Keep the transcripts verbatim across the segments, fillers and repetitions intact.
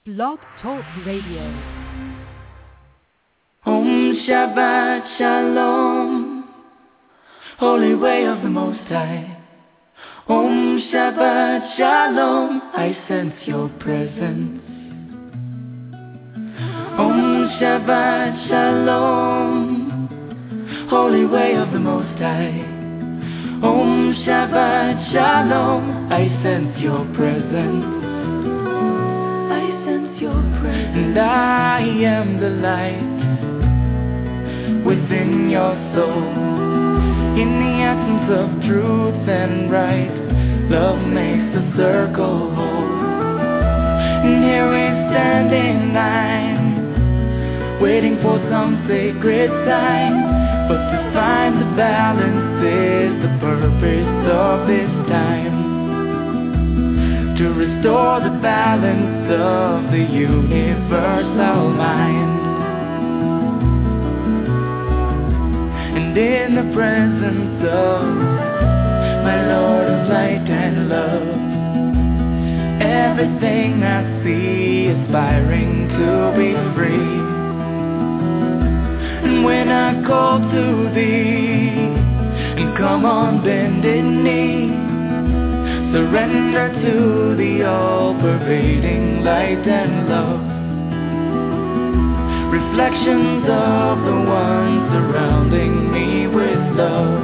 Blog Talk Radio. Om Shabbat Shalom, Holy Way of the Most High. Om Shabbat Shalom, I sense your presence. Om Shabbat Shalom, Holy Way of the Most High. Om Shabbat Shalom, I sense your presence. And I am the light within your soul. In the essence of truth and right, love makes the circle whole. And here we stand in line, waiting for some sacred sign. But to find the balance is the purpose of this time. To restore the balance of the universal mind. And in the presence of my Lord of light and love, everything I see aspiring to be free. And when I call to thee, and come on bended knee, surrender to the all-pervading light and love. Reflections of the one surrounding me with love.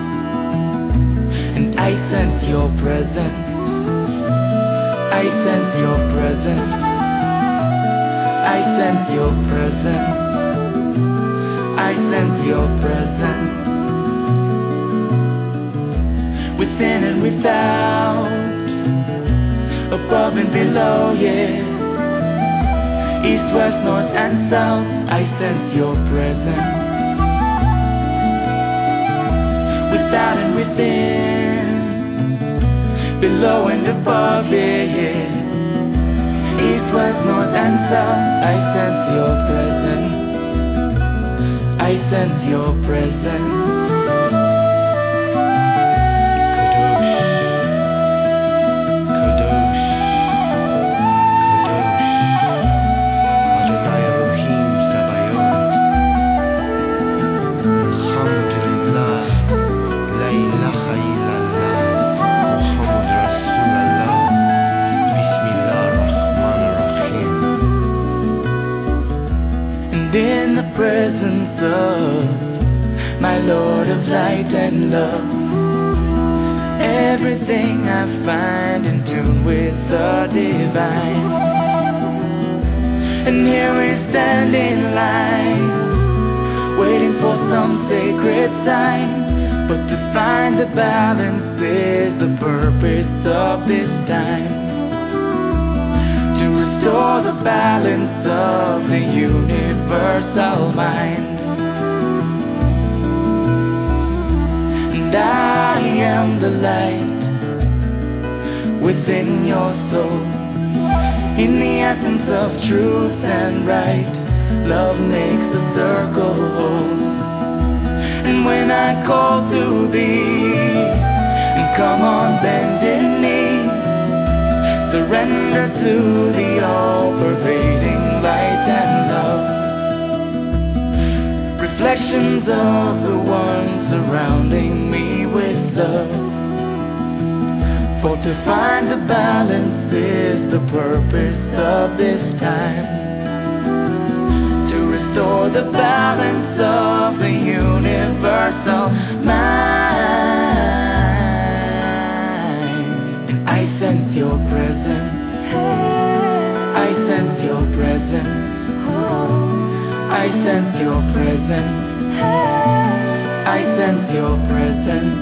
And I sense your presence. I sense your presence. I sense your presence. I sense your presence. Within and without, above and below, yeah. East, west, north and south, I sense your presence. Without and within, below and above, yeah, yeah. East, west, north and south, I sense your presence. I sense your presence. Presence of my Lord of light and love, everything I find in tune with the divine. And here we stand in line, waiting for some sacred sign. But to find the balance is the purpose of this time. Restore the balance of the universal mind. And I am the light within your soul. In the essence of truth and right, love makes the circle whole. And when I call to thee, and come on bended knee, surrender to the all-pervading light and love. Reflections of the one surrounding me with love. For to find the balance is the purpose of this time. To restore the balance of the universal mind. And I sense your presence. I sense your presence. I sense your presence. I sense your presence.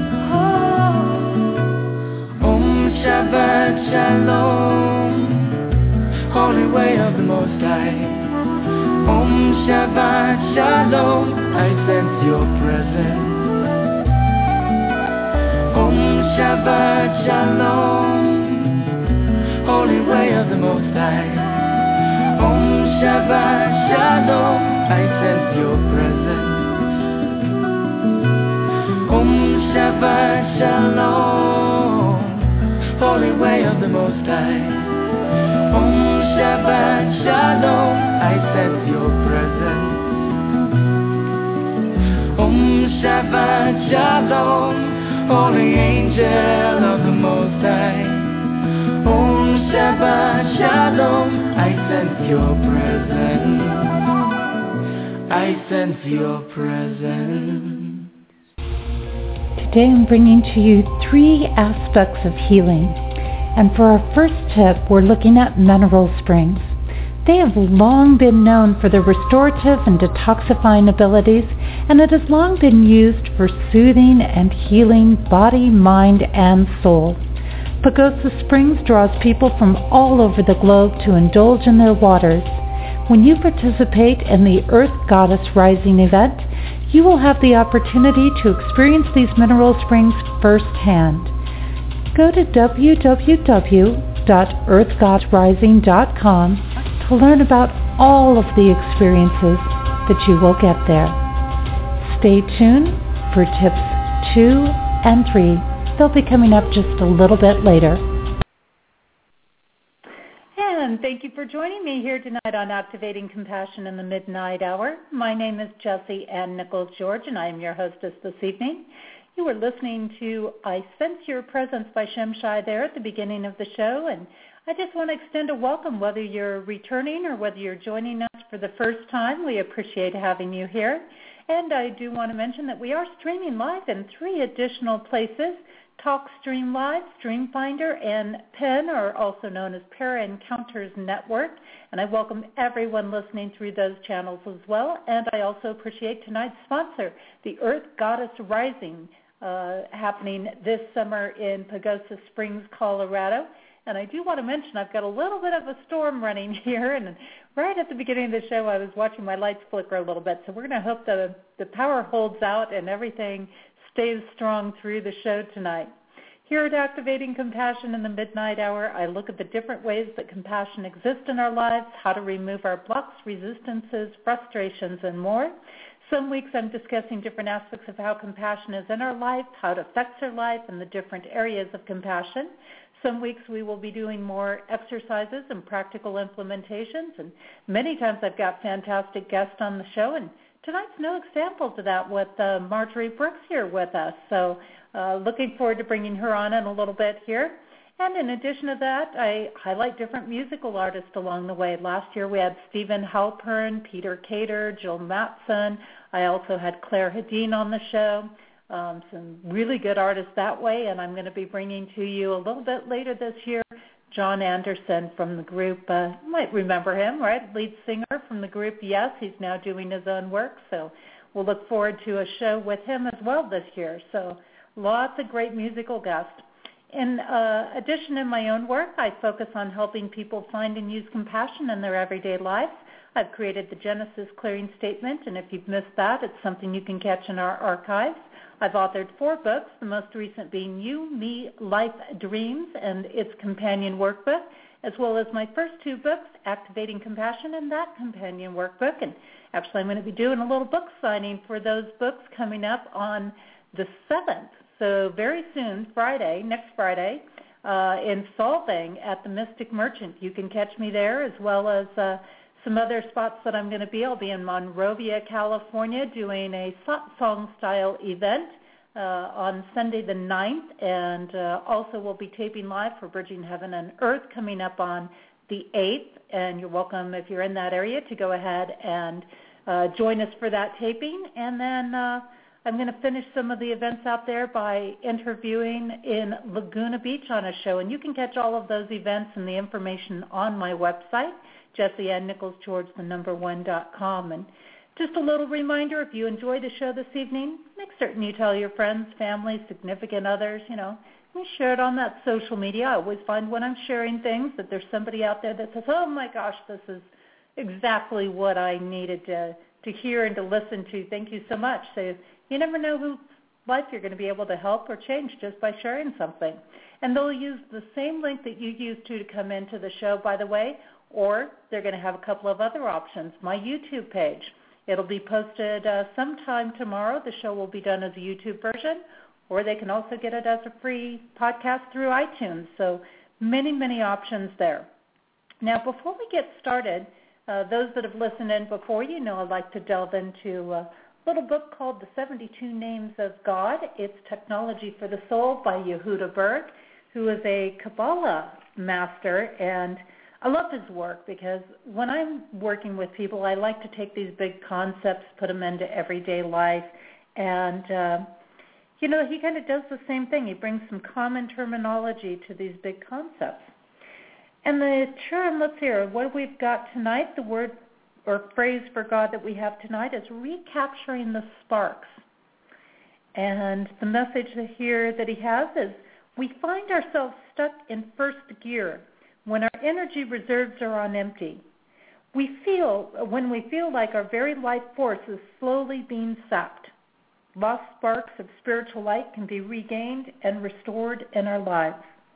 Om Shabbat Shalom, Holy Way of the Most High. Om Shabbat Shalom, I sense your presence. Om Shabbat Shalom, Holy Way of the Most High. Om Shabbat Shalom, I sense your presence. Om Shabbat Shalom, Holy Way of the Most High. Om Shabbat Shabbat Shalom, holy angel of the Most High. Om Shabbat Shalom, I sense your presence. I sense your presence. Today I'm bringing to you three aspects of healing. And for our first tip, we're looking at mineral springs. They have long been known for their restorative and detoxifying abilities, and it has long been used for soothing and healing body, mind, and soul. Pagosa Springs draws people from all over the globe to indulge in their waters. When you participate in the Earth Goddess Rising event, you will have the opportunity to experience these mineral springs firsthand. Go to w w w dot earth goddess rising dot com to learn about all of the experiences that you will get there. Stay tuned for tips two and three. They'll be coming up just a little bit later. And thank you for joining me here tonight on Activating Compassion in the Midnight Hour. My name is Jessie Ann Nichols George, and I am your hostess this evening. You are listening to I Sense Your Presence by Shem Shai there at the beginning of the show, and I just want to extend a welcome, whether you're returning or whether you're joining us for the first time. We appreciate having you here. And I do want to mention that we are streaming live in three additional places. TalkStream Live, StreamFinder, and Pen are also known as Para Encounters Network. And I welcome everyone listening through those channels as well. And I also appreciate tonight's sponsor, the Earth Goddess Rising, uh, happening this summer in Pagosa Springs, Colorado. And I do want to mention I've got a little bit of a storm running here, and right at the beginning of the show I was watching my lights flicker a little bit. So we're going to hope the the power holds out and everything stays strong through the show tonight. Here at Activating Compassion in the Midnight Hour, I look at the different ways that compassion exists in our lives, how to remove our blocks, resistances, frustrations, and more. Some weeks I'm discussing different aspects of how compassion is in our life, how it affects our life, and the different areas of compassion. Some weeks we will be doing more exercises and practical implementations, and many times I've got fantastic guests on the show, and tonight's no example to that with uh, Marjorie Brooks here with us. So uh, looking forward to bringing her on in a little bit here. And in addition to that, I highlight different musical artists along the way. Last year we had Stephen Halpern, Peter Cater, Jill Matson. I also had Claire Hedin on the show. Um, some really good artists that way, and I'm going to be bringing to you a little bit later this year John Anderson from the group. Uh, you might remember him, right? Lead singer from the group Yes. He's now doing his own work, so we'll look forward to a show with him as well this year. So lots of great musical guests. In uh, addition, in my own work, I focus on helping people find and use compassion in their everyday lives. I've created the Genesis Clearing Statement, and if you've missed that, it's something you can catch in our archives. I've authored four books, the most recent being You, Me, Life, Dreams, and its companion workbook, as well as my first two books, Activating Compassion and that companion workbook. And actually I'm going to be doing a little book signing for those books coming up on the seventh. So very soon, Friday, next Friday, uh, in Solvang at the Mystic Merchant. You can catch me there, as well as uh, some other spots that I'm going to be. I'll be in Monrovia, California, doing a song-style event uh, on Sunday the ninth, and uh, also we'll be taping live for Bridging Heaven and Earth coming up on the eighth, and you're welcome, if you're in that area, to go ahead and uh, join us for that taping. And then uh, I'm going to finish some of the events out there by interviewing in Laguna Beach on a show, and you can catch all of those events and the information on my website, Jessie Ann Nichols George, the number one dot com. And just a little reminder, if you enjoy the show this evening, make certain you tell your friends, family, significant others, you know, and share it on that social media. I always find when I'm sharing things that there's somebody out there that says, oh my gosh, this is exactly what I needed to, to hear and to listen to. Thank you so much. So you never know whose life you're going to be able to help or change just by sharing something. And they'll use the same link that you used to to come into the show, by the way, or they're going to have a couple of other options. My YouTube page, it'll be posted uh, sometime tomorrow. The show will be done as a YouTube version, or they can also get it as a free podcast through iTunes. So many, many options there. Now, before we get started, uh, those that have listened in before, you know I like to delve into uh, little book called The seventy-two Names of God. It's Technology for the Soul by Yehuda Berg, who is a Kabbalah master, and I love his work because when I'm working with people, I like to take these big concepts, put them into everyday life, and, uh, you know, he kind of does the same thing. He brings some common terminology to these big concepts. And the term, let's hear, what we've got tonight, the word or phrase for God that we have tonight is recapturing the sparks. And the message here that he has is, we find ourselves stuck in first gear when our energy reserves are on empty. We feel, when we feel like our very life force is slowly being sapped. Lost sparks of spiritual light can be regained and restored in our lives.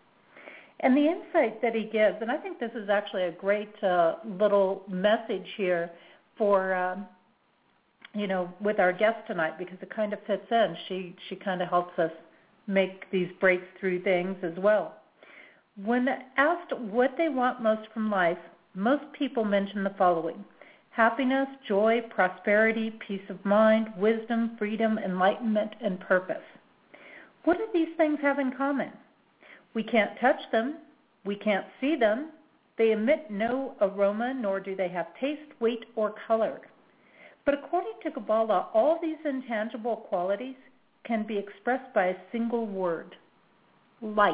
And the insight that he gives, and I think this is actually a great uh, little message here for, um, you know, with our guest tonight, because it kind of fits in. She, she kind of helps us make these breakthrough things as well. When asked what they want most from life, most people mention the following: happiness, joy, prosperity, peace of mind, wisdom, freedom, enlightenment, and purpose. What do these things have in common? We can't touch them. We can't see them. They emit no aroma, nor do they have taste, weight, or color. But according to Kabbalah, all these intangible qualities can be expressed by a single word: light.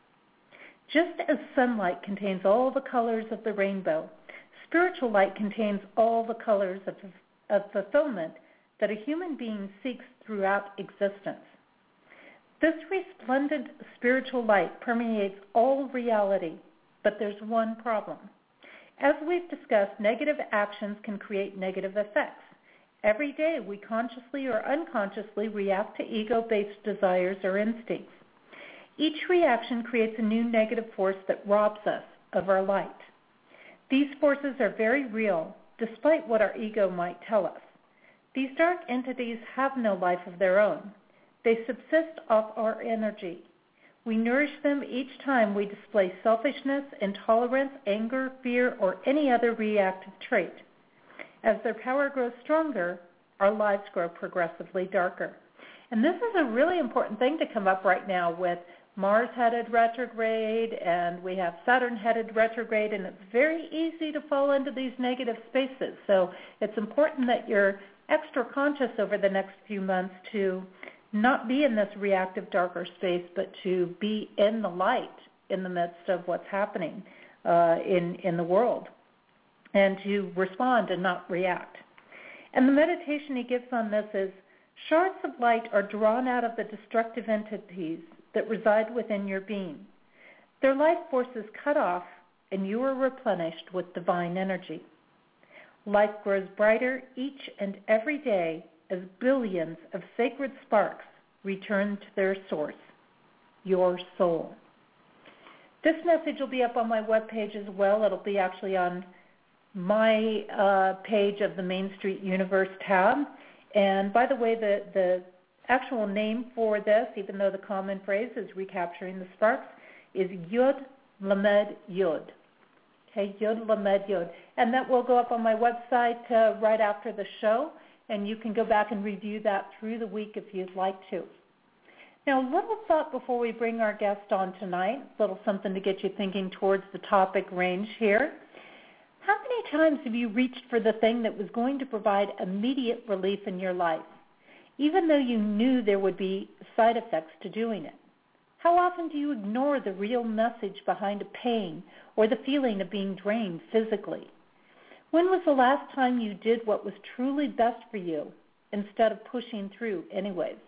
Just as sunlight contains all the colors of the rainbow, spiritual light contains all the colors of, of fulfillment that a human being seeks throughout existence. This resplendent spiritual light permeates all reality, but there's one problem. As we've discussed, negative actions can create negative effects. Every day we consciously or unconsciously react to ego-based desires or instincts. Each reaction creates a new negative force that robs us of our light. These forces are very real, despite what our ego might tell us. These dark entities have no life of their own. They subsist off our energy. We nourish them each time we display selfishness, intolerance, anger, fear, or any other reactive trait. As their power grows stronger, our lives grow progressively darker. And this is a really important thing to come up right now with Mars headed retrograde, and we have Saturn headed retrograde, and it's very easy to fall into these negative spaces. So it's important that you're extra conscious over the next few months to not be in this reactive darker space, but to be in the light in the midst of what's happening uh, in, in the world, and to respond and not react. And the meditation he gives on this is, shards of light are drawn out of the destructive entities that reside within your being. Their life force is cut off, and you are replenished with divine energy. Life grows brighter each and every day as billions of sacred sparks return to their source, your soul. This message will be up on my webpage as well. It'll be actually on my uh, page of the Main Street Universe tab. And by the way, the, the actual name for this, even though the common phrase is recapturing the sparks, is Yud Lamed Yud. Okay, Yud Lamed Yud. And that will go up on my website uh, right after the show, and you can go back and review that through the week if you'd like to. Now, a little thought before we bring our guest on tonight, a little something to get you thinking towards the topic range here. How many times have you reached for the thing that was going to provide immediate relief in your life, even though you knew there would be side effects to doing it? How often do you ignore the real message behind a pain or the feeling of being drained physically? When was the last time you did what was truly best for you instead of pushing through anyways?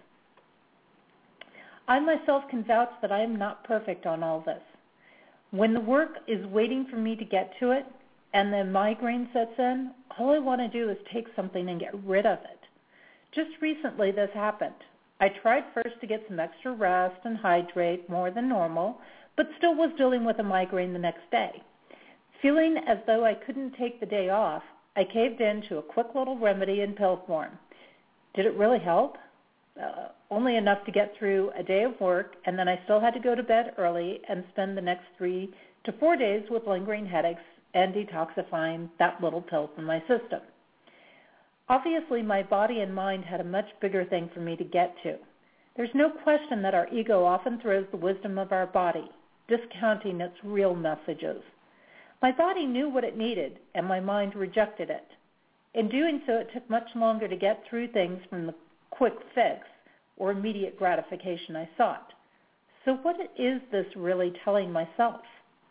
I myself can vouch that I am not perfect on all this. When the work is waiting for me to get to it and the migraine sets in, all I want to do is take something and get rid of it. Just recently this happened. I tried first to get some extra rest and hydrate more than normal, but still was dealing with a migraine the next day. Feeling as though I couldn't take the day off, I caved in to a quick little remedy in pill form. Did it really help? Uh, only enough to get through a day of work, and then I still had to go to bed early and spend the next three to four days with lingering headaches and detoxifying that little pill from my system. Obviously, my body and mind had a much bigger thing for me to get to. There's no question that our ego often throws the wisdom of our body, discounting its real messages. My body knew what it needed, and my mind rejected it. In doing so, it took much longer to get through things from the quick fix or immediate gratification I sought. So what is this really telling myself?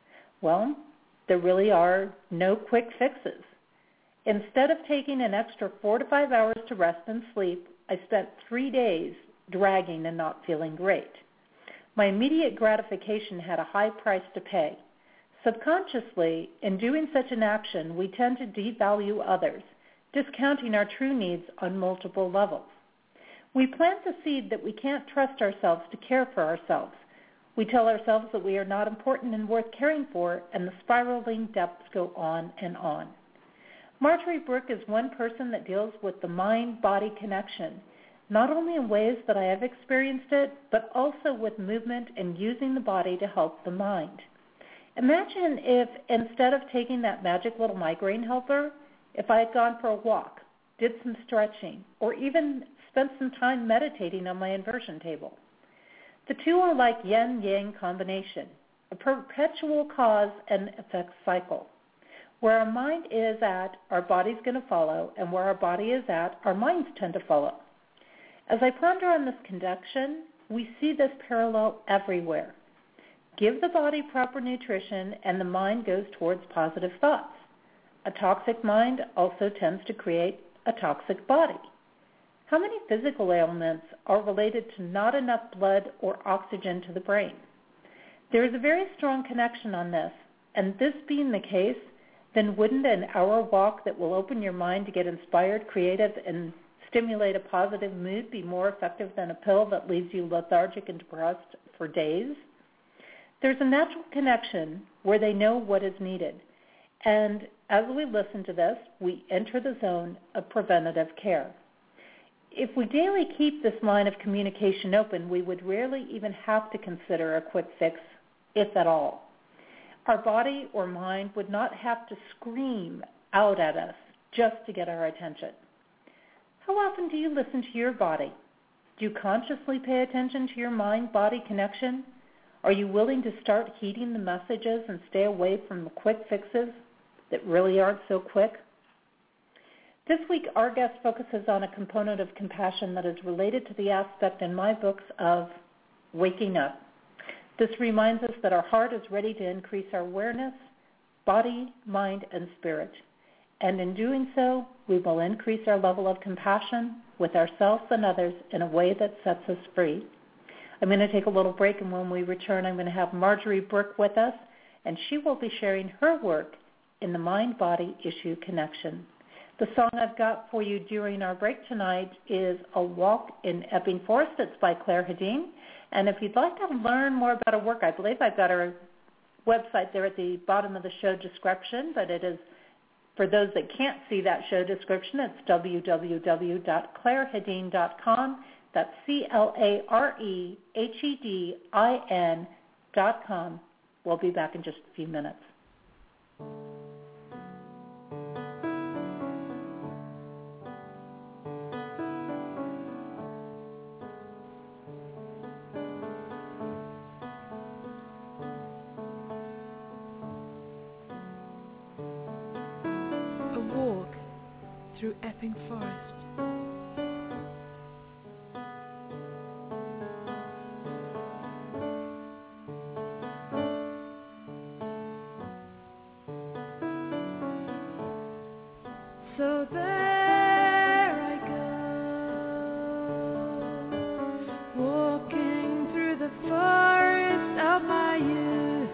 Well, there really are no quick fixes. Instead of taking an extra four to five hours to rest and sleep, I spent three days dragging and not feeling great. My immediate gratification had a high price to pay. Subconsciously, in doing such an action, we tend to devalue others, discounting our true needs on multiple levels. We plant the seed that we can't trust ourselves to care for ourselves. We tell ourselves that we are not important and worth caring for, and the spiraling depths go on and on. Marjorie Brook is one person that deals with the mind-body connection, not only in ways that I have experienced it, but also with movement and using the body to help the mind. Imagine if, instead of taking that magic little migraine helper, if I had gone for a walk, did some stretching, or even spent some time meditating on my inversion table. The two are like yin-yang combination, a perpetual cause and effect cycle. Where our mind is at, our body's going to follow, and where our body is at, our minds tend to follow. As I ponder on this connection, we see this parallel everywhere. Give the body proper nutrition, and the mind goes towards positive thoughts. A toxic mind also tends to create a toxic body. How many physical ailments are related to not enough blood or oxygen to the brain? There is a very strong connection on this, and this being the case, then wouldn't an hour walk that will open your mind to get inspired, creative, and stimulate a positive mood be more effective than a pill that leaves you lethargic and depressed for days? There's a natural connection where they know what is needed. And as we listen to this, we enter the zone of preventative care. If we daily keep this line of communication open, we would rarely even have to consider a quick fix, if at all. Our body or mind would not have to scream out at us just to get our attention. How often do you listen to your body? Do you consciously pay attention to your mind-body connection? Are you willing to start heeding the messages and stay away from the quick fixes that really aren't so quick? This week, our guest focuses on a component of compassion that is related to the aspect in my books of waking up. This reminds us that our heart is ready to increase our awareness, body, mind, and spirit. And in doing so, we will increase our level of compassion with ourselves and others in a way that sets us free. I'm going to take a little break, and when we return, I'm going to have Marjorie Brook with us, and she will be sharing her work in the mind-body issue connection. The song I've got for you during our break tonight is A Walk in Epping Forest. It's by Claire Hedin. And if you'd like to learn more about her work, I believe I've got her website there at the bottom of the show description, but it is, for those that can't see that show description, it's w w w dot claire hedin dot com. That's C L A R E H E D I N dot com. We'll be back in just a few minutes. Through Epping Forest. So there I go, walking through the forest of my youth.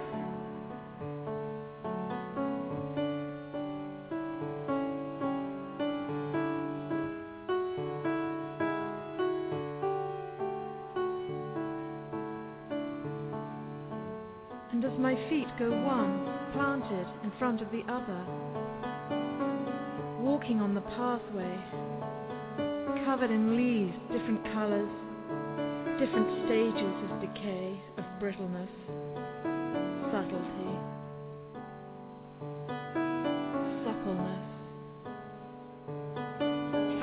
And as my feet go one, planted in front of the other, walking on the pathway, covered in leaves, different colors, different stages of decay, of brittleness, subtlety, suppleness,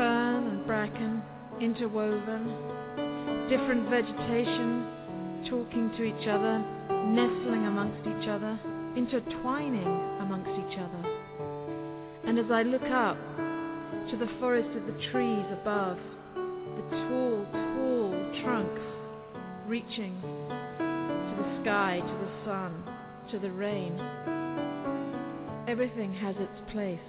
interwoven, different vegetation talking to each other, nestling amongst each other, intertwining amongst each other. And as I look up to the forest of the trees above, the tall, tall trunks reaching to the sky, to the sun, to the rain, everything has its place.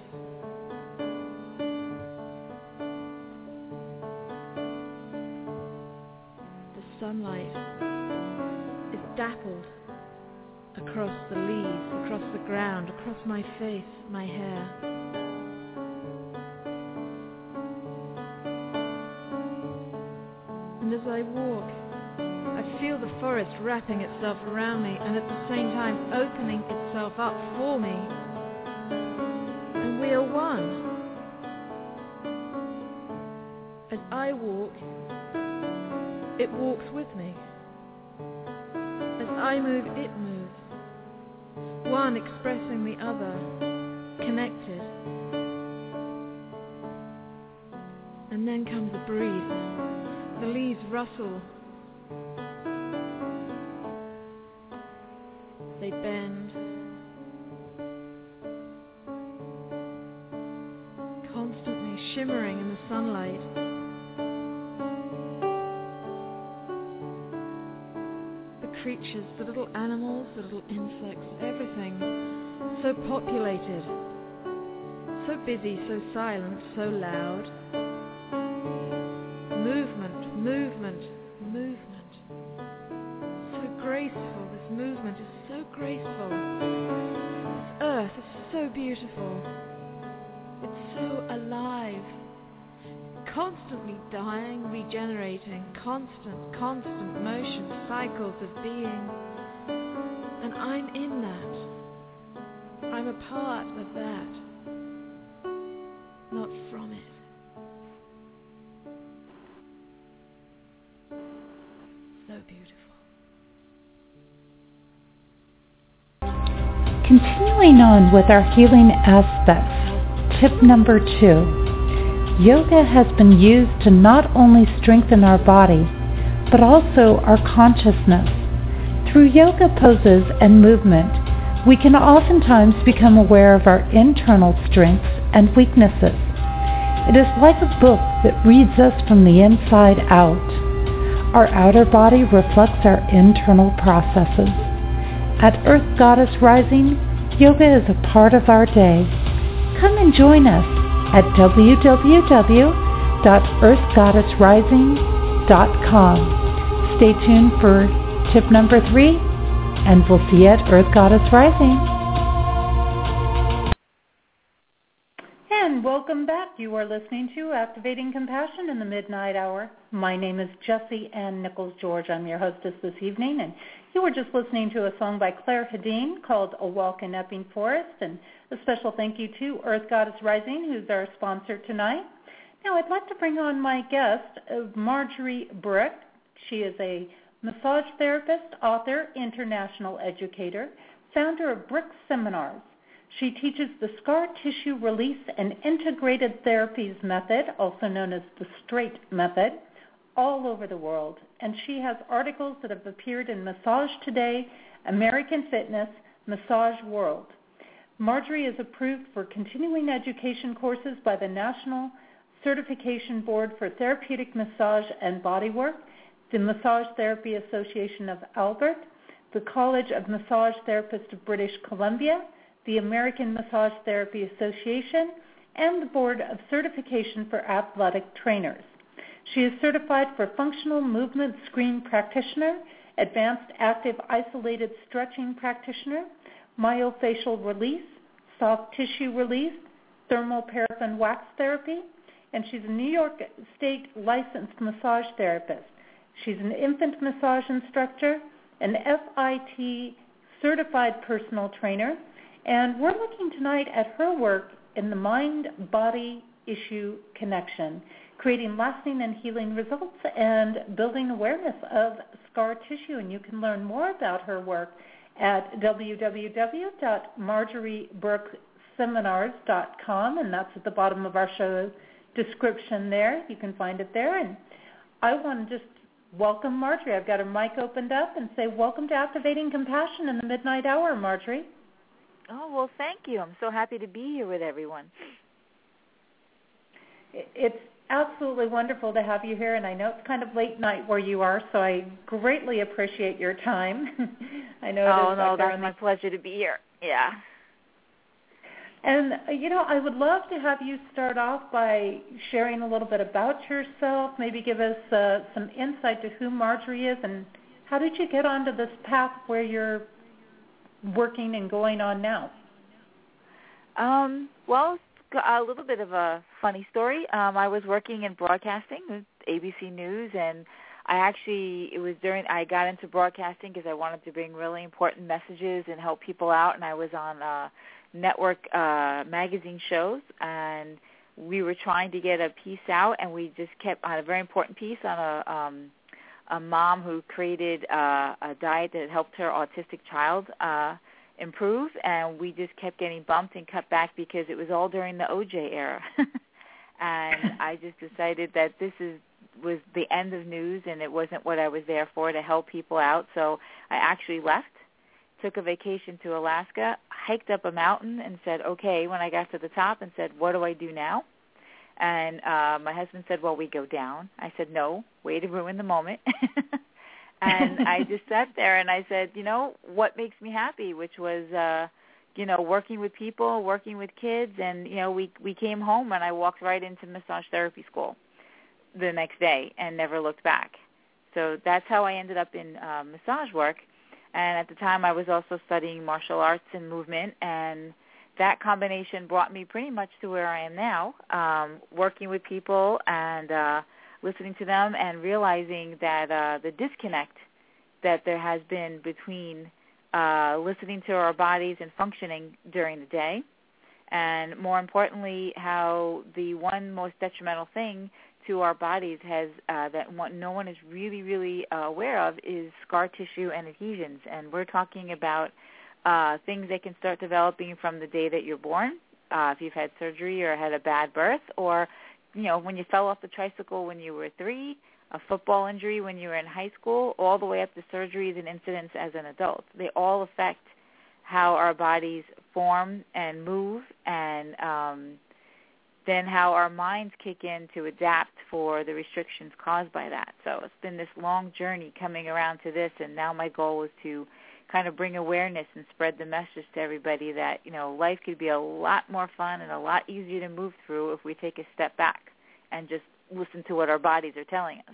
The sunlight is dappled across the leaves, across the ground, across my face, my hair. And as I walk, I feel the forest wrapping itself around me and at the same time opening itself up for me. And we are one. As I walk, it walks with me. As I move, it moves. One expressing the other, connected. And then comes a breeze. The leaves rustle. They bend. Constantly shimmering in the sunlight. The creatures, the little animals, the little insects, everything so populated, so busy, so silent, so loud. Movement, movement, movement. So graceful, this movement is so graceful. This earth is so beautiful. It's so alive. Constantly dying, regenerating, constant, constant motion, cycles of being. And I'm in that. I'm a part of that. Not from it. So beautiful. Continuing on with our healing aspects, tip number two. Yoga has been used to not only strengthen our body, but also our consciousness. Through yoga poses and movement, we can oftentimes become aware of our internal strengths and weaknesses. It is like a book that reads us from the inside out. Our outer body reflects our internal processes. At Earth Goddess Rising, yoga is a part of our day. Come and join us at w w w dot earth goddess rising dot com. Stay tuned for tip number three, and we'll see you at Earth Goddess Rising. And welcome back. You are listening to Activating Compassion in the Midnight Hour. My name is Jessie Ann Nichols-George. I'm your hostess this evening, and you were just listening to a song by Claire Hedin called A Walk in Epping Forest, and a special thank you to Earth Goddess Rising, who's our sponsor tonight. Now, I'd like to bring on my guest, Marjorie Brick. She is a massage therapist, author, international educator, founder of Brick Seminars. She teaches the Scar Tissue Release and Integrated Therapies Method, also known as the STRAIGHT Method, all over the world. And she has articles that have appeared in Massage Today, American Fitness, Massage World. Marjorie is approved for continuing education courses by the National Certification Board for Therapeutic Massage and Bodywork, the Massage Therapy Association of Albert, the College of Massage Therapists of British Columbia, the American Massage Therapy Association, and the Board of Certification for Athletic Trainers. She is certified for Functional Movement Screen Practitioner, Advanced Active Isolated Stretching Practitioner, Myofascial Release, Soft Tissue Release, Thermal Paraffin Wax Therapy, and she's a New York State licensed massage therapist. She's an infant massage instructor, an F I T certified personal trainer, and we're looking tonight at her work in the mind-body issue connection, creating lasting and healing results and building awareness of scar tissue. And you can learn more about her work at w w w dot marjorie brooke seminars dot com, and that's at the bottom of our show description there. You can find it there. And I want to just welcome Marjorie. I've got her mic opened up and say welcome to Activating Compassion in the Midnight Hour, Marjorie. Oh, well, thank you. I'm so happy to be here with everyone. It's absolutely wonderful to have you here, and I know it's kind of late night where you are, so I greatly appreciate your time. I know. Oh, it is no, that's the... my pleasure to be here. Yeah. And, you know, I would love to have you start off by sharing a little bit about yourself, maybe give us uh, some insight to who Marjorie is, and how did you get onto this path where you're working and going on now? Um, well, a little bit of a funny story. Um, I was working in broadcasting with A B C News, and I actually, it was during, I got into broadcasting because I wanted to bring really important messages and help people out, and I was on uh, network uh, magazine shows, and we were trying to get a piece out, and we just kept on a very important piece on a, um, a mom who created uh, a diet that helped her autistic child uh improve, and we just kept getting bumped and cut back because it was all during the O J era. And I just decided that this is was the end of news, and it wasn't what I was there for, to help people out. So I actually left, took a vacation to Alaska, hiked up a mountain, and said, okay, when I got to the top, and said, what do I do now? And uh, my husband said, well, we go down. I said, no, way to ruin the moment. And I just sat there and I said, you know, what makes me happy, which was, uh, you know, working with people, working with kids. And, you know, we we came home and I walked right into massage therapy school the next day and never looked back. So that's how I ended up in uh, massage work. And at the time I was also studying martial arts and movement, and that combination brought me pretty much to where I am now, um, working with people and uh listening to them and realizing that uh, the disconnect that there has been between uh, listening to our bodies and functioning during the day, and more importantly, how the one most detrimental thing to our bodies has uh, that one, no one is really, really uh, aware of is scar tissue and adhesions. And we're talking about uh, things that can start developing from the day that you're born, uh, if you've had surgery or had a bad birth, or you know, when you fell off the tricycle when you were three, a football injury when you were in high school, all the way up to surgeries and incidents as an adult. They all affect how our bodies form and move, and um, then how our minds kick in to adapt for the restrictions caused by that. So it's been this long journey coming around to this, and now my goal is to kind of bring awareness and spread the message to everybody that, you know, life could be a lot more fun and a lot easier to move through if we take a step back and just listen to what our bodies are telling us.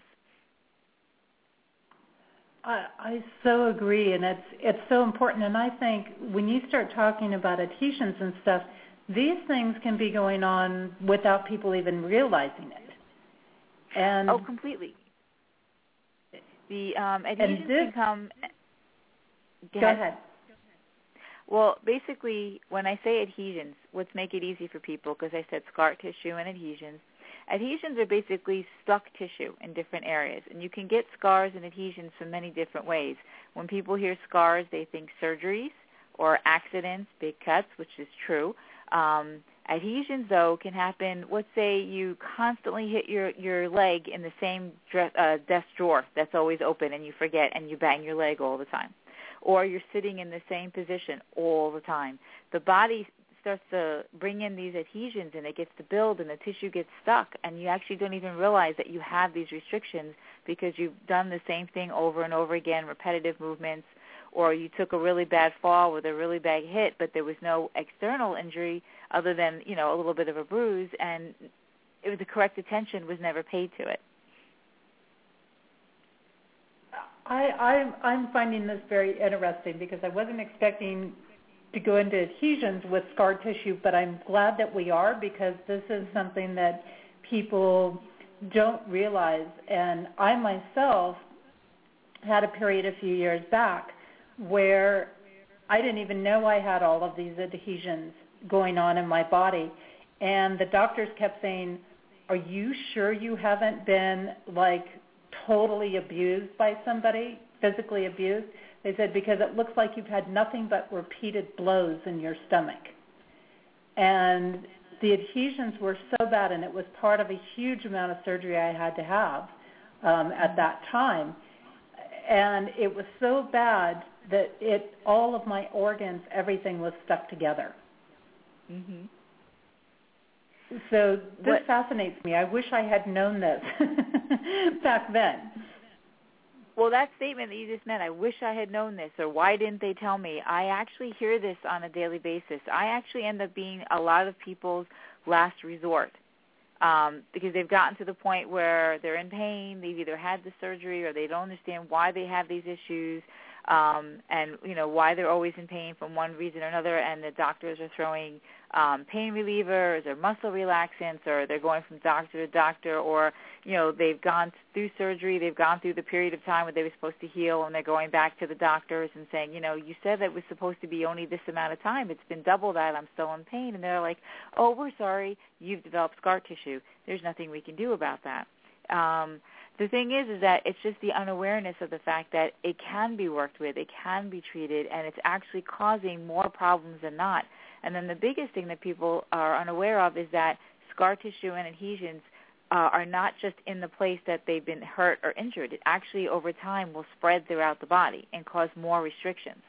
I, I so agree, and it's it's so important. And I think when you start talking about adhesions and stuff, these things can be going on without people even realizing it. And oh, completely. The um, adhesions this, can come. Go ahead. Go ahead. Well, basically, when I say adhesions, let's make it easy for people, because I said scar tissue and adhesions. Adhesions are basically stuck tissue in different areas, and you can get scars and adhesions from many different ways. When people hear scars, they think surgeries or accidents, big cuts, which is true. Um, adhesions, though, can happen. Let's say you constantly hit your, your leg in the same dress, uh, desk drawer that's always open, and you forget, and you bang your leg all the time. Or you're sitting in the same position all the time. The body starts to bring in these adhesions, and it gets to build, and the tissue gets stuck, and you actually don't even realize that you have these restrictions because you've done the same thing over and over again, repetitive movements, or you took a really bad fall with a really bad hit, but there was no external injury other than, you know, a little bit of a bruise, and it was the correct attention was never paid to it. I, I'm, I'm finding this very interesting because I wasn't expecting to go into adhesions with scar tissue, but I'm glad that we are, because this is something that people don't realize. And I myself had a period a few years back where I didn't even know I had all of these adhesions going on in my body. And the doctors kept saying, are you sure you haven't been like totally abused by somebody, physically abused? They said, because it looks like you've had nothing but repeated blows in your stomach. And the adhesions were so bad, and it was part of a huge amount of surgery I had to have um, at that time. And it was so bad that it, all of my organs, everything was stuck together. Mm-hmm. So this what? fascinates me. I wish I had known this back then. Well, that statement that you just meant, I wish I had known this, or why didn't they tell me? I actually hear this on a daily basis. I actually end up being a lot of people's last resort um, because they've gotten to the point where they're in pain. They've either had the surgery or they don't understand why they have these issues um, and, you know, why they're always in pain from one reason or another, and the doctors are throwing um, pain relievers or muscle relaxants, or they're going from doctor to doctor, or, you know, they've gone through surgery, they've gone through the period of time where they were supposed to heal, and they're going back to the doctors and saying, you know, you said that it was supposed to be only this amount of time. It's been double that. I'm still in pain. And they're like, oh, we're sorry. You've developed scar tissue. There's nothing we can do about that. Um, the thing is, is that it's just the unawareness of the fact that it can be worked with, it can be treated, and it's actually causing more problems than not. And then the biggest thing that people are unaware of is that scar tissue and adhesions uh, are not just in the place that they've been hurt or injured. It actually, over time, will spread throughout the body and cause more restrictions.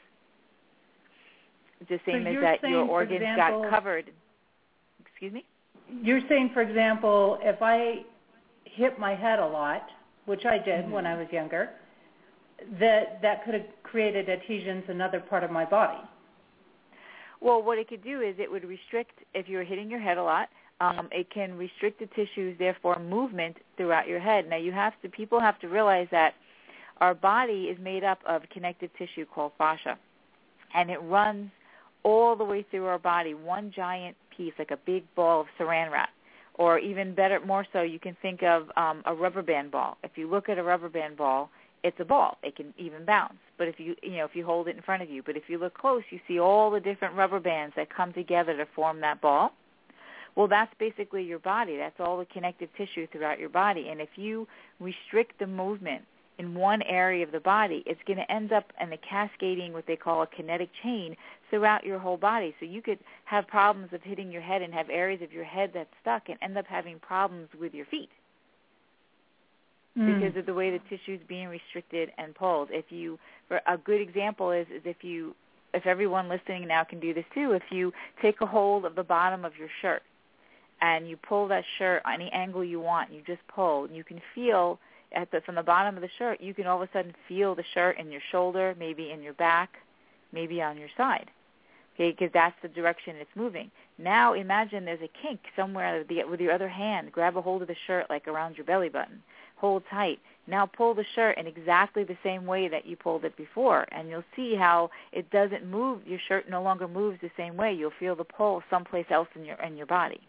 The same So as you're that saying, your for organs example, got covered. Excuse me? You're saying, for example, if I hit my head a lot, which I did Mm-hmm. when I was younger, that that could have created adhesions in another part of my body. Well, what it could do is it would restrict, if you're hitting your head a lot, um, it can restrict the tissues, therefore movement throughout your head. Now, you have to, people have to realize that our body is made up of connective tissue called fascia, and it runs all the way through our body, one giant piece, like a big ball of saran wrap. Or even better, more so, you can think of um, a rubber band ball. If you look at a rubber band ball, it's a ball. It can even bounce. But if you, you know, if you hold it in front of you, but if you look close, you see all the different rubber bands that come together to form that ball. Well, that's basically your body. That's all the connective tissue throughout your body. And if you restrict the movement in one area of the body, it's going to end up in a cascading, what they call a kinetic chain, throughout your whole body. So you could have problems of hitting your head and have areas of your head that's stuck and end up having problems with your feet mm. because of the way the tissue is being restricted and pulled. If you, for a good example is, is if you, if everyone listening now can do this too, if you take a hold of the bottom of your shirt and you pull that shirt any angle you want, you just pull, and you can feel at the, from the bottom of the shirt, you can all of a sudden feel the shirt in your shoulder, maybe in your back, maybe on your side, okay, because that's the direction it's moving. Now imagine there's a kink somewhere with your other hand. Grab a hold of the shirt like around your belly button. Hold tight. Now pull the shirt in exactly the same way that you pulled it before, and you'll see how it doesn't move. Your shirt no longer moves the same way. You'll feel the pull someplace else in your in your body.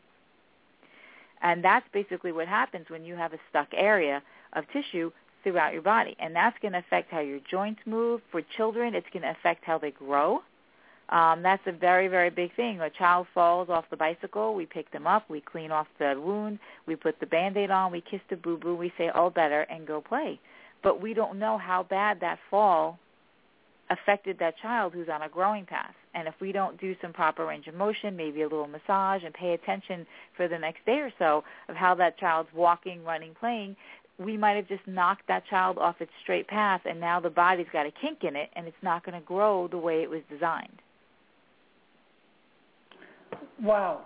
And that's basically what happens when you have a stuck area of tissue throughout your body. And that's going to affect how your joints move. For children, it's going to affect how they grow. Um, that's a very, very big thing. A child falls off the bicycle, we pick them up, we clean off the wound, we put the Band-Aid on, we kiss the boo-boo, we say, all better, and go play. But we don't know how bad that fall affected that child who's on a growing path. And if we don't do some proper range of motion, maybe a little massage, and pay attention for the next day or so of how that child's walking, running, playing, we might have just knocked that child off its straight path, and now the body's got a kink in it, and it's not going to grow the way it was designed. Wow.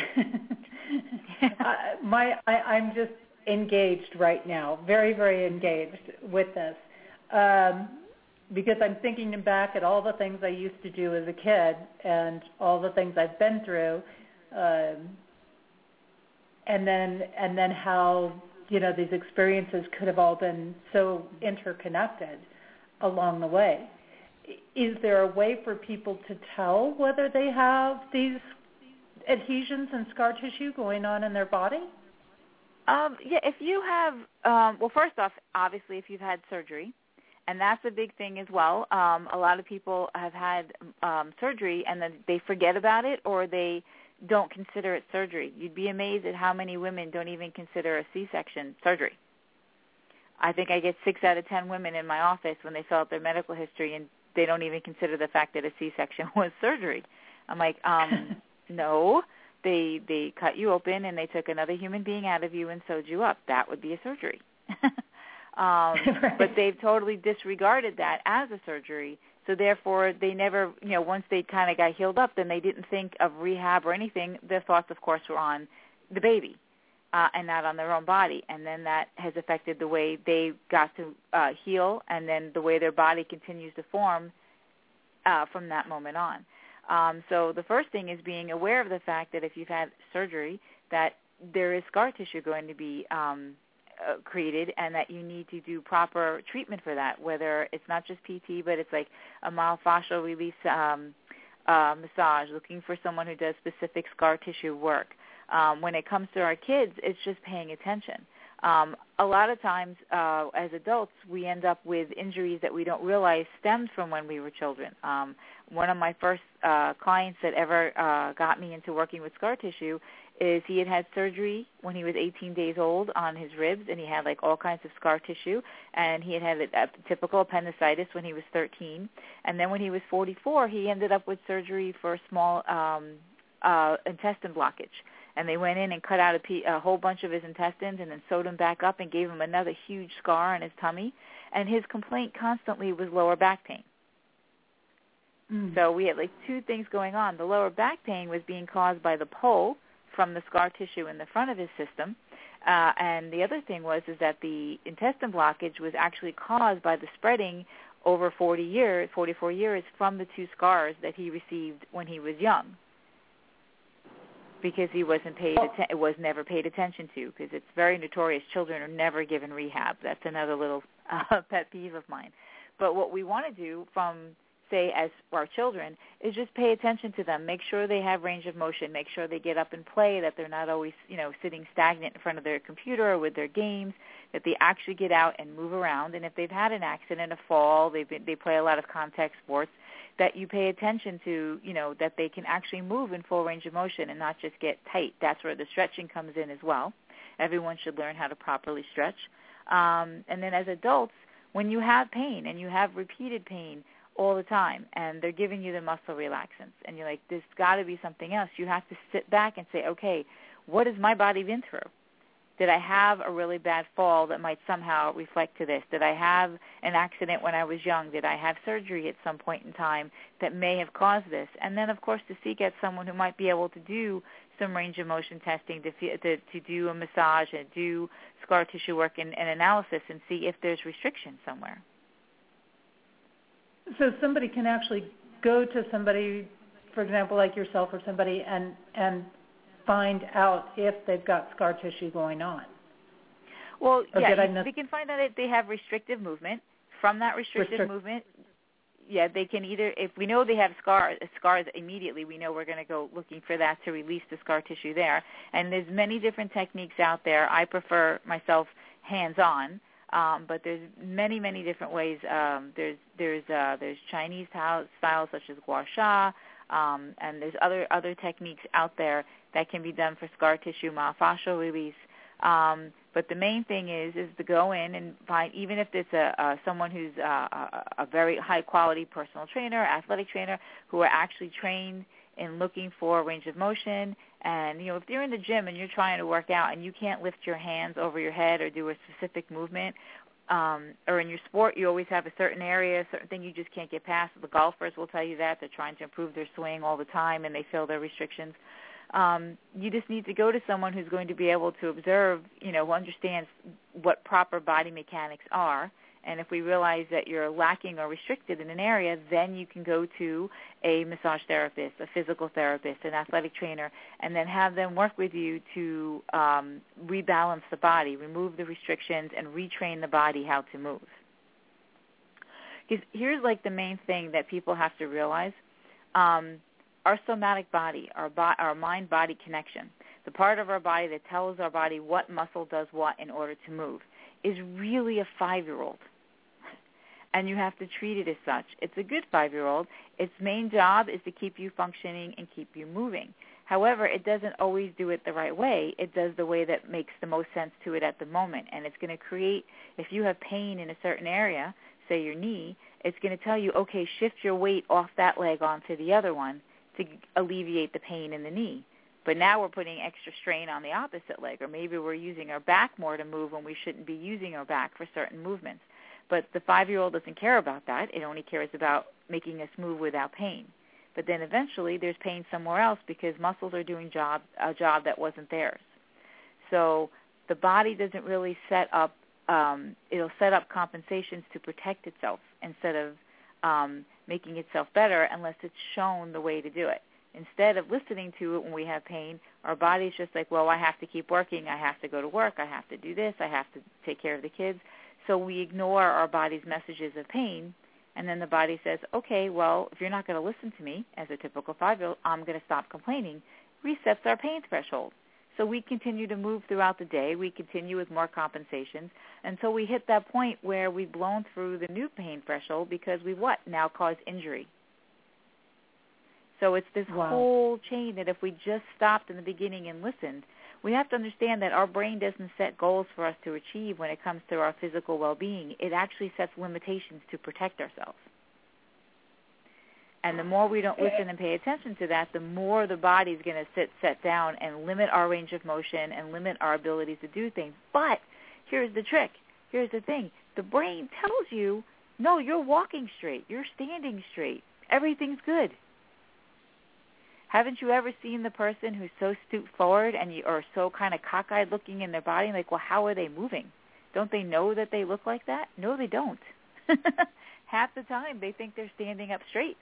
uh, my, I, I'm just engaged right now, very, very engaged with this, um, because I'm thinking back at all the things I used to do as a kid and all the things I've been through, um, and then and then how, you know, these experiences could have all been so interconnected along the way. Is there a way for people to tell whether they have these adhesions and scar tissue going on in their body? Um, yeah, if you have, um, well, first off, obviously, if you've had surgery, and that's a big thing as well. Um, a lot of people have had um, surgery and then they forget about it, or they don't consider it surgery. You'd be amazed at how many women don't even consider a C-section surgery. I think I get six out of ten women in my office when they fill out their medical history and they don't even consider the fact that a C-section was surgery. I'm like, um, no, they they cut you open and they took another human being out of you and sewed you up. That would be a surgery. um, right. But they've totally disregarded that as a surgery. So therefore, they never, you know, once they kind of got healed up, then they didn't think of rehab or anything. Their thoughts, of course, were on the baby uh, and not on their own body. And then that has affected the way they got to uh, heal and then the way their body continues to form uh, from that moment on. Um, so the first thing is being aware of the fact that if you've had surgery, that there is scar tissue going to be um, uh, created and that you need to do proper treatment for that, whether it's not just P T, but it's like a myofascial release um, uh, massage, looking for someone who does specific scar tissue work. Um, when it comes to our kids, it's just paying attention. Um, a lot of times uh, as adults, we end up with injuries that we don't realize stemmed from when we were children. Um, one of my first uh, clients that ever uh, got me into working with scar tissue is he had had surgery when he was eighteen days old on his ribs, and he had like all kinds of scar tissue, and he had had a, a typical appendicitis when he was thirteen. And then when he was forty-four, he ended up with surgery for a small um, uh, intestine blockage. And they went in and cut out a, pe- a whole bunch of his intestines and then sewed him back up and gave him another huge scar on his tummy. And his complaint constantly was lower back pain. Mm. So we had like two things going on. The lower back pain was being caused by the pull from the scar tissue in the front of his system. Uh, and the other thing was is that the intestine blockage was actually caused by the spreading over forty years, forty-four years from the two scars that he received when he was young. Because he wasn't paid, atten- it was never paid attention to. Because it's very notorious, children are never given rehab. That's another little uh, pet peeve of mine. But what we want to do, from say as our children, is just pay attention to them. Make sure they have range of motion. Make sure they get up and play. That they're not always, you know, sitting stagnant in front of their computer or with their games. That they actually get out and move around. And if they've had an accident, a fall, they've been, they play a lot of contact sports, that you pay attention to, you know, that they can actually move in full range of motion and not just get tight. That's where the stretching comes in as well. Everyone should learn how to properly stretch. Um, and then as adults, when you have pain and you have repeated pain all the time and they're giving you the muscle relaxants and you're like, there's got to be something else, you have to sit back and say, okay, what has my body been through? Did I have a really bad fall that might somehow reflect to this? Did I have an accident when I was young? Did I have surgery at some point in time that may have caused this? And then, of course, to seek out someone who might be able to do some range of motion testing, to, to, to do a massage and do scar tissue work and, and analysis and see if there's restriction somewhere. So somebody can actually go to somebody, for example, like yourself or somebody, and and find out if they've got scar tissue going on. Well, or yeah, miss- they can find out if they have restrictive movement. From that restrictive Restrict- movement, yeah, they can either, if we know they have scar, scars immediately, we know we're going to go looking for that to release the scar tissue there. And there's many different techniques out there. I prefer myself hands-on. Um, but there's many, many different ways. Um, there's there's uh, there's Chinese style, styles such as gua sha, um, and there's other other techniques out there that can be done for scar tissue myofascial release. Um, but the main thing is is to go in and find, even if it's a, a someone who's a, a, a very high quality personal trainer, athletic trainer, who are actually trained in looking for range of motion. And, you know, if you're in the gym and you're trying to work out and you can't lift your hands over your head or do a specific movement, um, or in your sport you always have a certain area, a certain thing you just can't get past. The golfers will tell you that. They're trying to improve their swing all the time and they feel their restrictions. Um, you just need to go to someone who's going to be able to observe, you know, who understands what proper body mechanics are. And if we realize that you're lacking or restricted in an area, then you can go to a massage therapist, a physical therapist, an athletic trainer, and then have them work with you to um, rebalance the body, remove the restrictions, and retrain the body how to move. Because here's like the main thing that people have to realize. Um, our somatic body, our, bo- our mind-body connection, the part of our body that tells our body what muscle does what in order to move, is really a five-year-old. And you have to treat it as such. It's a good five-year-old. Its main job is to keep you functioning and keep you moving. However, it doesn't always do it the right way. It does the way that makes the most sense to it at the moment. And it's going to create, if you have pain in a certain area, say your knee, it's going to tell you, okay, shift your weight off that leg onto the other one to alleviate the pain in the knee. But now we're putting extra strain on the opposite leg, or maybe we're using our back more to move when we shouldn't be using our back for certain movements. But the five-year-old doesn't care about that. It only cares about making us move without pain. But then eventually there's pain somewhere else because muscles are doing job a job that wasn't theirs. So the body doesn't really set up, um, it'll set up compensations to protect itself instead of um, making itself better unless it's shown the way to do it. Instead of listening to it when we have pain, our body's just like, well, I have to keep working, I have to go to work, I have to do this, I have to take care of the kids. So we ignore our body's messages of pain, and then the body says, okay, well, if you're not going to listen to me as a typical five-year-old, I'm going to stop complaining, resets our pain threshold. So we continue to move throughout the day. We continue with more compensations until we hit that point where we've blown through the new pain threshold because we what? Now cause injury. So it's this wow. whole chain that if we just stopped in the beginning and listened, we have to understand that our brain doesn't set goals for us to achieve when it comes to our physical well-being. It actually sets limitations to protect ourselves. And the more we don't listen and pay attention to that, the more the body's going to sit, set down and limit our range of motion and limit our abilities to do things. But here's the trick. Here's the thing. The brain tells you, no, you're walking straight. You're standing straight. Everything's good. Haven't you ever seen the person who's so stooped forward and you are so kind of cockeyed looking in their body? Like, well, how are they moving? Don't they know that they look like that? No, they don't. Half the time they think they're standing up straight.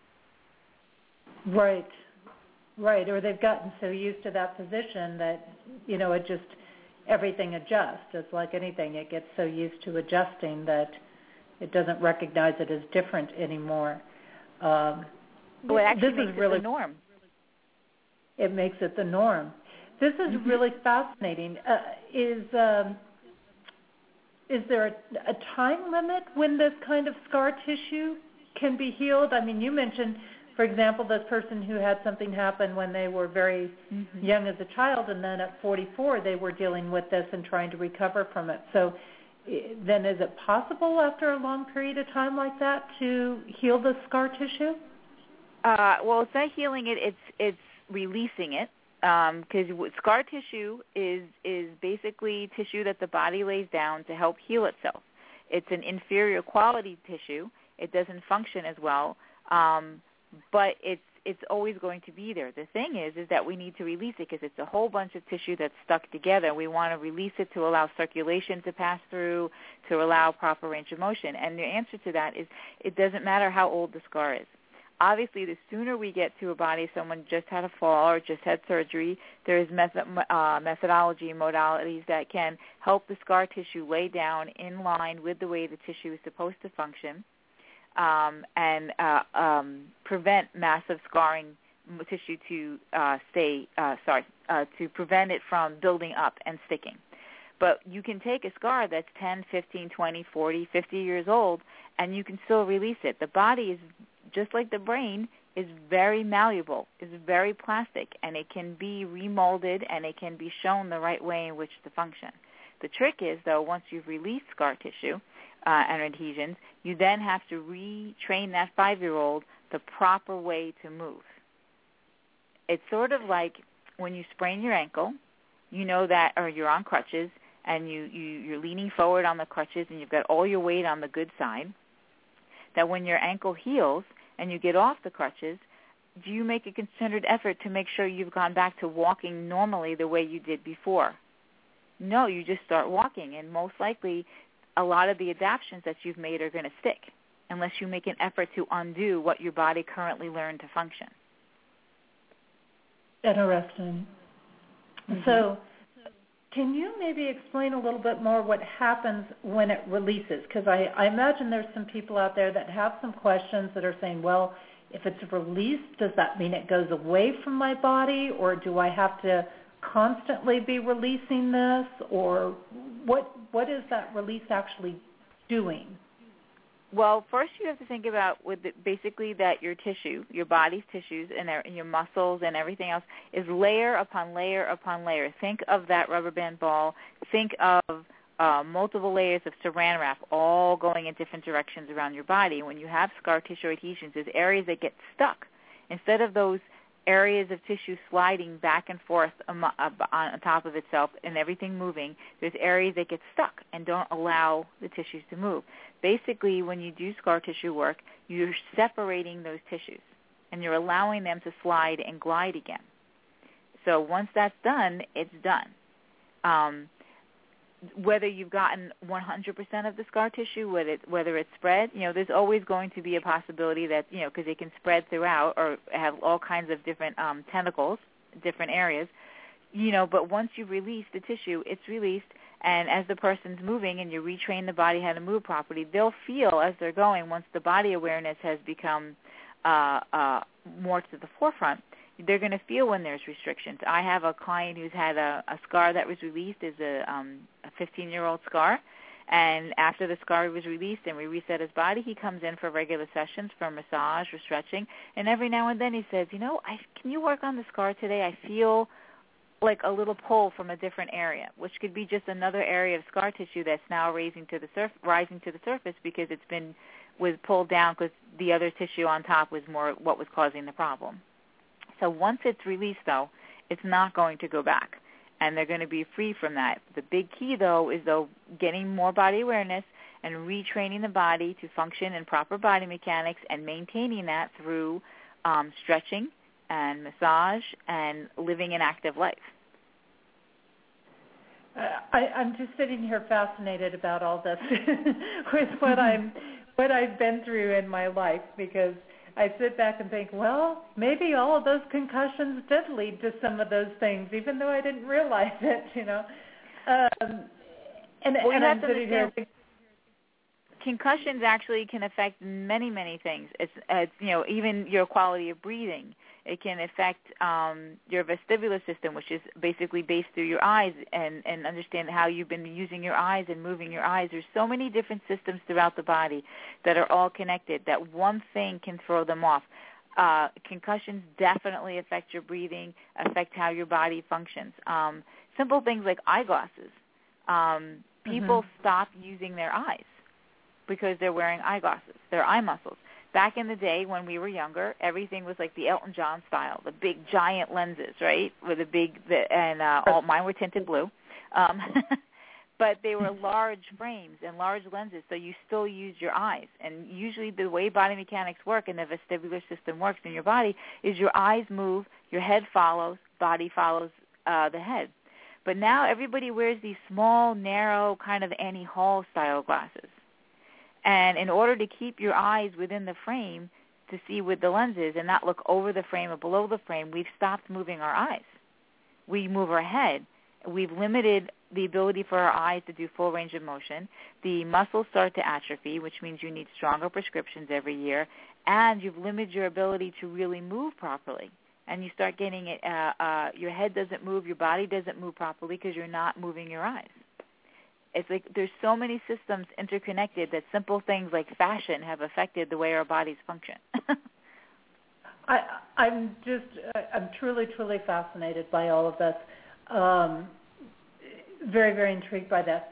Right, right. Or they've gotten so used to that position that, you know, it just, everything adjusts. It's like anything. It gets so used to adjusting that it doesn't recognize it as different anymore. Um, well, it actually this makes is it really, the norm. It makes it the norm. This is mm-hmm. really fascinating. Uh, is um, is there a, a time limit when this kind of scar tissue can be healed? I mean, you mentioned, for example, this person who had something happen when they were very mm-hmm. young as a child, and then at forty-four they were dealing with this and trying to recover from it. So then is it possible after a long period of time like that to heal the scar tissue? Uh, well, it's not healing it. It's it's releasing it, because um, scar tissue is is basically tissue that the body lays down to help heal itself. It's an inferior quality tissue. It doesn't function as well, um, but it's it's always going to be there. The thing is, is that we need to release it because it's a whole bunch of tissue that's stuck together. We want to release it to allow circulation to pass through, to allow proper range of motion. And the answer to that is it doesn't matter how old the scar is. Obviously, the sooner we get to a body, if someone just had a fall or just had surgery, there's method, uh, methodology and modalities that can help the scar tissue lay down in line with the way the tissue is supposed to function, um, and uh, um, prevent massive scarring tissue to uh, stay, uh, sorry, uh, to prevent it from building up and sticking. But you can take a scar that's ten, fifteen, twenty, forty, fifty years old, and you can still release it. The body is just like the brain, is very malleable, is very plastic, and it can be remolded and it can be shown the right way in which to function. The trick is, though, once you've released scar tissue uh, and adhesions, you then have to retrain that five-year-old the proper way to move. It's sort of like when you sprain your ankle, you know that, or you're on crutches, and you, you, you're leaning forward on the crutches and you've got all your weight on the good side, that when your ankle heals and you get off the crutches, do you make a concerted effort to make sure you've gone back to walking normally the way you did before? No, you just start walking, and most likely a lot of the adaptations that you've made are going to stick unless you make an effort to undo what your body currently learned to function. Interesting. Mm-hmm. So can you maybe explain a little bit more what happens when it releases? Because I, I imagine there's some people out there that have some questions that are saying, well, if it's released, does that mean it goes away from my body, or do I have to constantly be releasing this, or what what is that release actually doing? Well, first you have to think about with the, basically that your tissue, your body's tissues and, and your muscles and everything else is layer upon layer upon layer. Think of that rubber band ball. Think of uh, multiple layers of saran wrap all going in different directions around your body. When you have scar tissue adhesions, there's areas that get stuck. Instead of those areas of tissue sliding back and forth on top of itself and everything moving. There's areas that get stuck and don't allow the tissues to move. Basically, when you do scar tissue work, you're separating those tissues, and you're allowing them to slide and glide again. So once that's done, it's done. Um, whether you've gotten one hundred percent of the scar tissue, whether, it, whether it's spread, you know, there's always going to be a possibility that, you know, because it can spread throughout or have all kinds of different um, tentacles, different areas, you know, but once you release the tissue, it's released, and as the person's moving and you retrain the body how to move properly, they'll feel as they're going, once the body awareness has become uh, uh, more to the forefront, they're going to feel when there's restrictions. I have a client who's had a, a scar that was released as a, um, a fifteen-year-old scar, and after the scar was released and we reset his body, he comes in for regular sessions for massage or stretching, and every now and then he says, you know, I, can you work on the scar today? I feel like a little pull from a different area, which could be just another area of scar tissue that's now rising to the surf, rising to the surface because it's been was pulled down because the other tissue on top was more what was causing the problem. So once it's released, though, it's not going to go back, and they're going to be free from that. The big key, though, is though getting more body awareness and retraining the body to function in proper body mechanics and maintaining that through um, stretching and massage and living an active life. Uh, I, I'm just sitting here fascinated about all this with what I'm what I've been through in my life, because I sit back and think, well, maybe all of those concussions did lead to some of those things, even though I didn't realize it, you know. Um, and well, and I'm sitting here thinking, concussions actually can affect many, many things. It's, it's, you know, even your quality of breathing. It can affect um, your vestibular system, which is basically based through your eyes, and, and understand how you've been using your eyes and moving your eyes. There's so many different systems throughout the body that are all connected that one thing can throw them off. Uh, concussions definitely affect your breathing, affect how your body functions. Um, simple things like eyeglasses. Um, people mm-hmm. stop using their eyes because they're wearing eyeglasses, their eye muscles. Back in the day when we were younger, everything was like the Elton John style, the big giant lenses, right? With a big, the, and uh, all mine were tinted blue, um, but they were large frames and large lenses, so you still use your eyes. And usually, the way body mechanics work and the vestibular system works in your body is your eyes move, your head follows, body follows uh, the head. But now everybody wears these small, narrow, kind of Annie Hall style glasses. And in order to keep your eyes within the frame to see with the lenses and not look over the frame or below the frame, we've stopped moving our eyes. We move our head. We've limited the ability for our eyes to do full range of motion. The muscles start to atrophy, which means you need stronger prescriptions every year, and you've limited your ability to really move properly. And you start getting it, uh, uh, your head doesn't move, your body doesn't move properly because you're not moving your eyes. It's like there's so many systems interconnected that simple things like fashion have affected the way our bodies function. I, I'm just, I'm truly, truly fascinated by all of this. Um, very, very intrigued by that.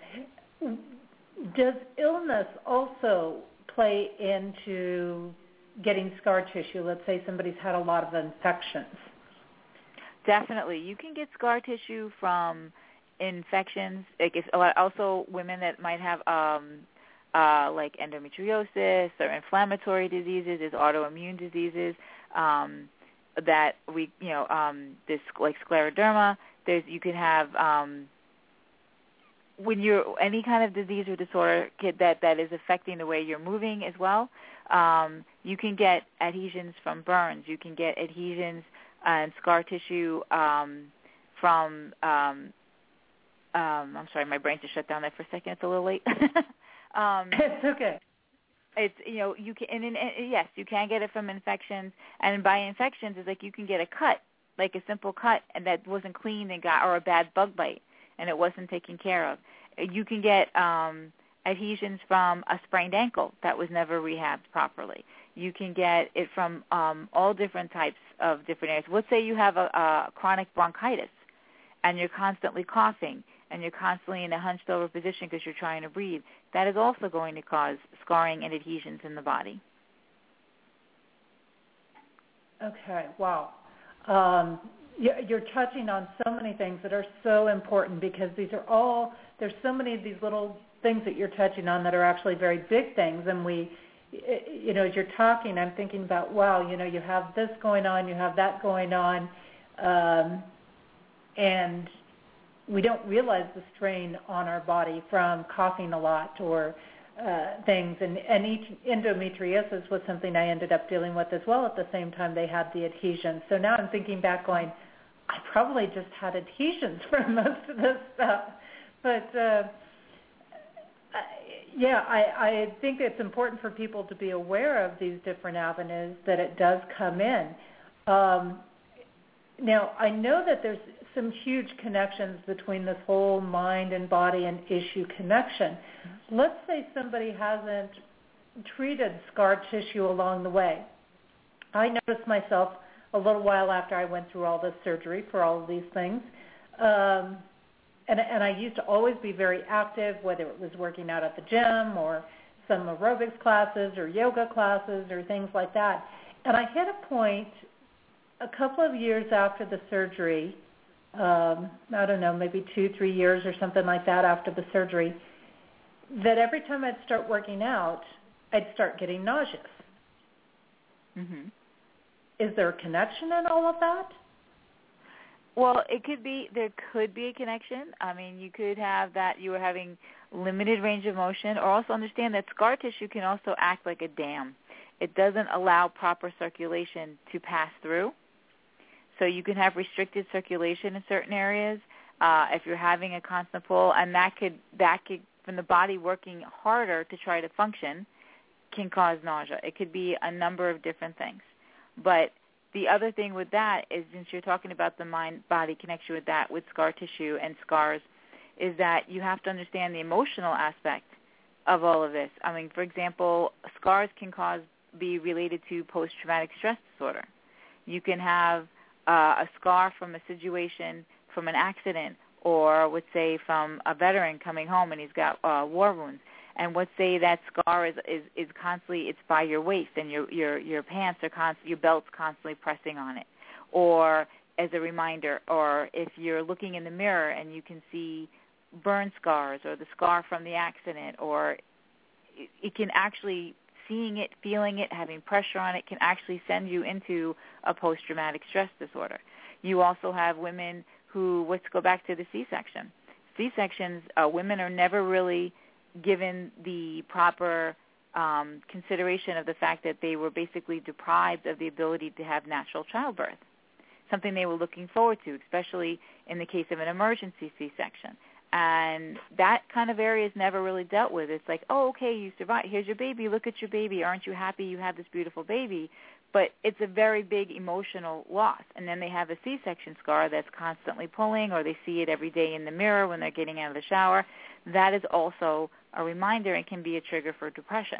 Does illness also play into getting scar tissue? Let's say somebody's had a lot of infections. Definitely. You can get scar tissue from infections. Like it's also women that might have um, uh, like endometriosis or inflammatory diseases, there's autoimmune diseases um, that we, you know, um, this like scleroderma. There's you can have um, when you're any kind of disease or disorder that that is affecting the way you're moving as well. Um, you can get adhesions from burns. You can get adhesions and scar tissue um, from um, Um, I'm sorry, my brain just shut down there for a second. It's a little late. um, it's okay. It's you know you can and, and, and yes you can get it from infections, and by infections it's like you can get a cut, like a simple cut, and that wasn't cleaned and got or a bad bug bite and it wasn't taken care of. You can get um, adhesions from a sprained ankle that was never rehabbed properly. You can get it from um, all different types of different areas. Let's say you have a, a chronic bronchitis and you're constantly coughing and you're constantly in a hunched over position because you're trying to breathe. That is also going to cause scarring and adhesions in the body. Okay, wow. um, you're touching on so many things that are so important, because these are all, there's so many of these little things that you're touching on that are actually very big things. And we, you know, as you're talking, I'm thinking about, wow, you know, you have this going on, you have that going on, um, and we don't realize the strain on our body from coughing a lot or uh, things. And, and each endometriosis was something I ended up dealing with as well at the same time they had the adhesions. So now I'm thinking back going, I probably just had adhesions for most of this stuff. But, uh, yeah, I, I think it's important for people to be aware of these different avenues that it does come in. Um, now, I know that there's some huge connections between this whole mind and body and issue connection. Let's say somebody hasn't treated scar tissue along the way. I noticed myself a little while after I went through all this surgery for all of these things. Um, and, and I used to always be very active, whether it was working out at the gym or some aerobics classes or yoga classes or things like that. And I hit a point a couple of years after the surgery, um, I don't know, maybe two, three years or something like that after the surgery, that every time I'd start working out, I'd start getting nauseous. Mm-hmm. Is there a connection in all of that? Well, it could be, there could be a connection. I mean, you could have that you were having limited range of motion, or also understand that scar tissue can also act like a dam. It doesn't allow proper circulation to pass through. So you can have restricted circulation in certain areas uh, if you're having a constant pull, and that could, that could, from the body working harder to try to function, can cause nausea. It could be a number of different things. But the other thing with that is, since you're talking about the mind-body connection with that, with scar tissue and scars, is that you have to understand the emotional aspect of all of this. I mean, for example, scars can cause be related to post-traumatic stress disorder. You can have uh, a scar from a situation, from an accident, or let's say from a veteran coming home and he's got uh, war wounds. And let's say that scar is, is, is constantly, it's by your waist, and your your, your pants are constantly, your belt's constantly pressing on it. Or as a reminder, or if you're looking in the mirror and you can see burn scars or the scar from the accident, or it, it can actually, seeing it, feeling it, having pressure on it can actually send you into a post-traumatic stress disorder. You also have women who, let's go back to the C-section. C-sections, uh, women are never really given the proper um, consideration of the fact that they were basically deprived of the ability to have natural childbirth, something they were looking forward to, especially in the case of an emergency C-section. And that kind of area is never really dealt with. It's like, oh, okay, you survived. Here's your baby. Look at your baby. Aren't you happy you have this beautiful baby? But it's a very big emotional loss. And then they have a C-section scar that's constantly pulling, or they see it every day in the mirror when they're getting out of the shower. That is also a reminder and can be a trigger for depression.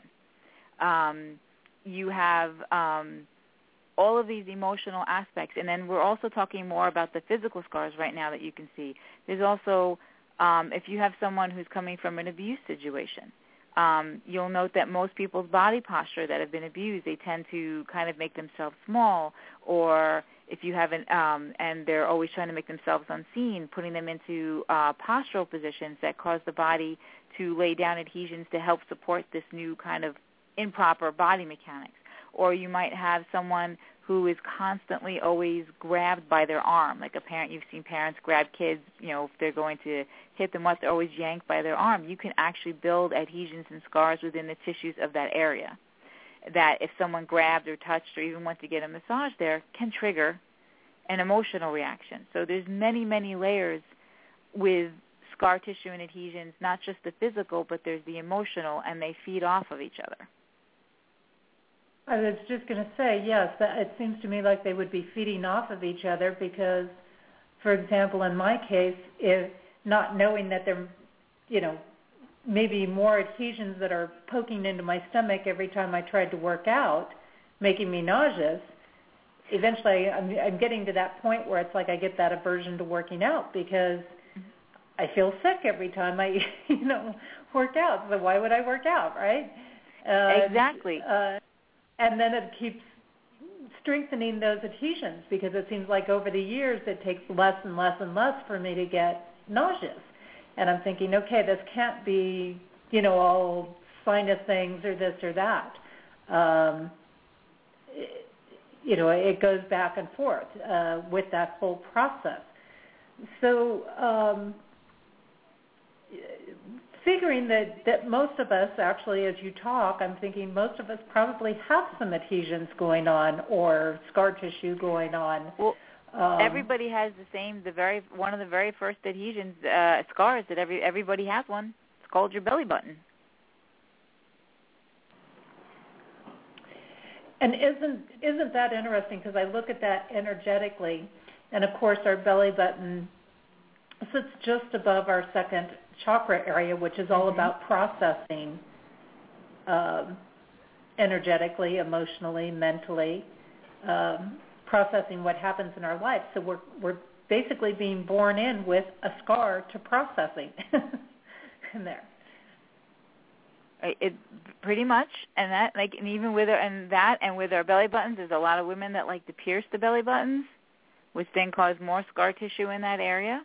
Um, you have um, all of these emotional aspects. And then we're also talking more about the physical scars right now that you can see. There's also, um, if you have someone who's coming from an abuse situation, Um, you'll note that most people's body posture that have been abused, they tend to kind of make themselves small, or if you haven't, um, and they're always trying to make themselves unseen, putting them into uh, postural positions that cause the body to lay down adhesions to help support this new kind of improper body mechanics. Or you might have someone who is constantly always grabbed by their arm, like a parent. You've seen parents grab kids, you know, if they're going to hit them up, they're always yanked by their arm. You can actually build adhesions and scars within the tissues of that area that if someone grabbed or touched or even went to get a massage there can trigger an emotional reaction. So there's many, many layers with scar tissue and adhesions, not just the physical, but there's the emotional, and they feed off of each other. I was just going to say, yes, that, it seems to me like they would be feeding off of each other because, for example, in my case, if not knowing that there, you know, maybe more adhesions that are poking into my stomach every time I tried to work out, making me nauseous, eventually I'm, I'm getting to that point where it's like I get that aversion to working out because I feel sick every time I, you know, work out. So why would I work out, right? Uh, exactly. Uh, And then it keeps strengthening those adhesions, because it seems like over the years it takes less and less and less for me to get nauseous. And I'm thinking, okay, this can't be, you know, all sinus things or this or that. Um, it, you know, it goes back and forth uh, with that whole process. So um, figuring that, that most of us, actually, as you talk, I'm thinking most of us probably have some adhesions going on or scar tissue going on. Well, um, everybody has the same, the very one of the very first adhesions, uh, scars that every everybody has one. It's called your belly button. And isn't isn't that interesting? Because I look at that energetically, and of course our belly button sits just above our second chakra area, which is all mm-hmm. about processing um, energetically, emotionally, mentally, um, processing what happens in our life. So we're we're basically being born in with a scar to processing in there. It pretty much, and that like, and even with our, and that, and with our belly buttons, there's a lot of women that like to pierce the belly buttons, which then cause more scar tissue in that area,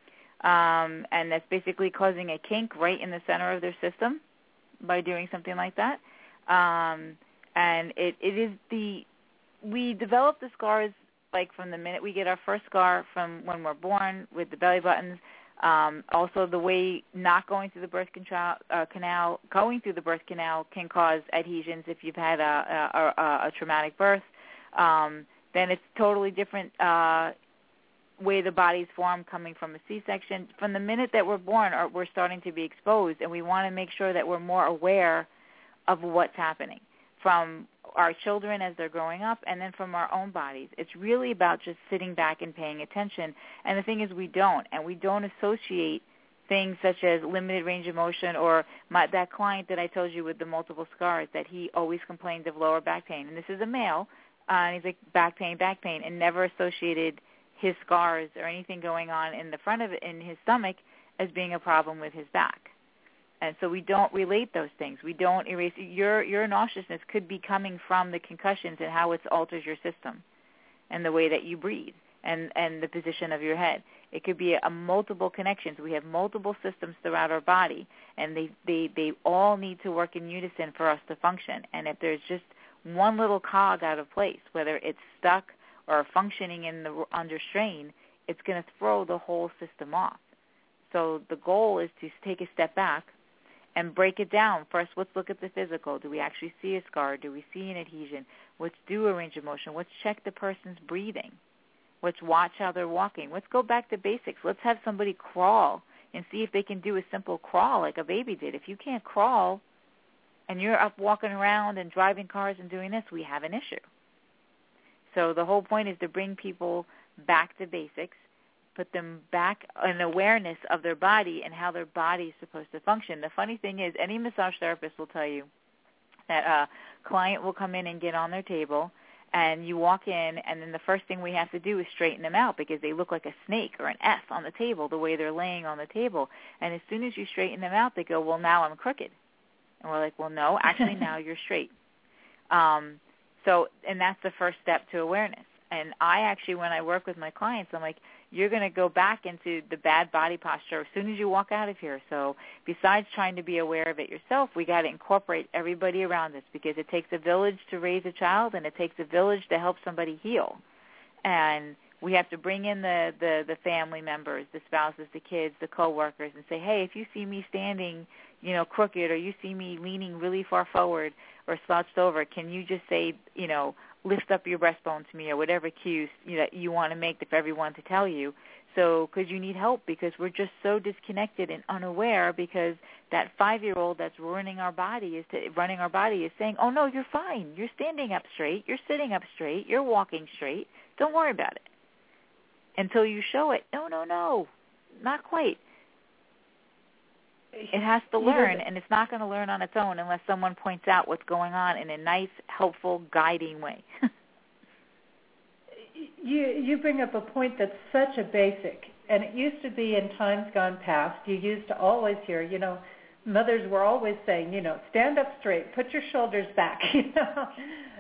um, and that's basically causing a kink right in the center of their system by doing something like that. Um, and it, it is the we develop the scars like from the minute we get our first scar from when we're born with the belly buttons. Um, also, the way not going through the birth canal, uh, canal, going through the birth canal can cause adhesions if you've had a, a, a, a traumatic birth. Um, then it's totally different uh, way the body's formed coming from a C-section. From the minute that we're born, or we're starting to be exposed, and we want to make sure that we're more aware of what's happening from our children as they're growing up, and then from our own bodies. It's really about just sitting back and paying attention. And the thing is, we don't, and we don't associate things such as limited range of motion, or my, that client that I told you with the multiple scars, that he always complained of lower back pain. And this is a male, uh, and he's like, back pain, back pain, and never associated his scars or anything going on in the front of it, in his stomach, as being a problem with his back. And so we don't relate those things. We don't erase. Your your nauseousness could be coming from the concussions and how it alters your system and the way that you breathe and, and the position of your head. It could be a, a multiple connections. We have multiple systems throughout our body, and they, they, they all need to work in unison for us to function. And if there's just one little cog out of place, whether it's stuck or functioning in the under strain, it's going to throw the whole system off. So the goal is to take a step back and break it down. First, let's look at the physical. Do we actually see a scar? Do we see an adhesion? Let's do a range of motion. Let's check the person's breathing. Let's watch how they're walking. Let's go back to basics. Let's have somebody crawl and see if they can do a simple crawl like a baby did. If you can't crawl and you're up walking around and driving cars and doing this, we have an issue. So the whole point is to bring people back to basics, put them back in awareness of their body and how their body is supposed to function. The funny thing is, any massage therapist will tell you that a client will come in and get on their table, and you walk in, and then the first thing we have to do is straighten them out because they look like a snake or an S on the table, the way they're laying on the table. And as soon as you straighten them out, they go, well, now I'm crooked. And we're like, well, no, actually now you're straight. Um, so, and that's the first step to awareness. And I actually, when I work with my clients, I'm like, you're going to go back into the bad body posture as soon as you walk out of here. So besides trying to be aware of it yourself, we got to incorporate everybody around us, because it takes a village to raise a child, and it takes a village to help somebody heal. And we have to bring in the, the, the family members, the spouses, the kids, the coworkers, and say, hey, if you see me standing, you know, crooked, or you see me leaning really far forward or slouched over, can you just say, you know, lift up your breastbone to me, or whatever cues you know, you want to make for everyone to tell you. So, because you need help, because we're just so disconnected and unaware, because that five-year-old that's running our body is to, running our body is saying, oh, no, you're fine. You're standing up straight. You're sitting up straight. You're walking straight. Don't worry about it. Until you show it, no, no, no, not quite. It has to learn, and it's not going to learn on its own unless someone points out what's going on in a nice, helpful, guiding way. you you bring up a point that's such a basic, and it used to be in times gone past, you used to always hear, you know, mothers were always saying, you know, stand up straight, put your shoulders back, you know.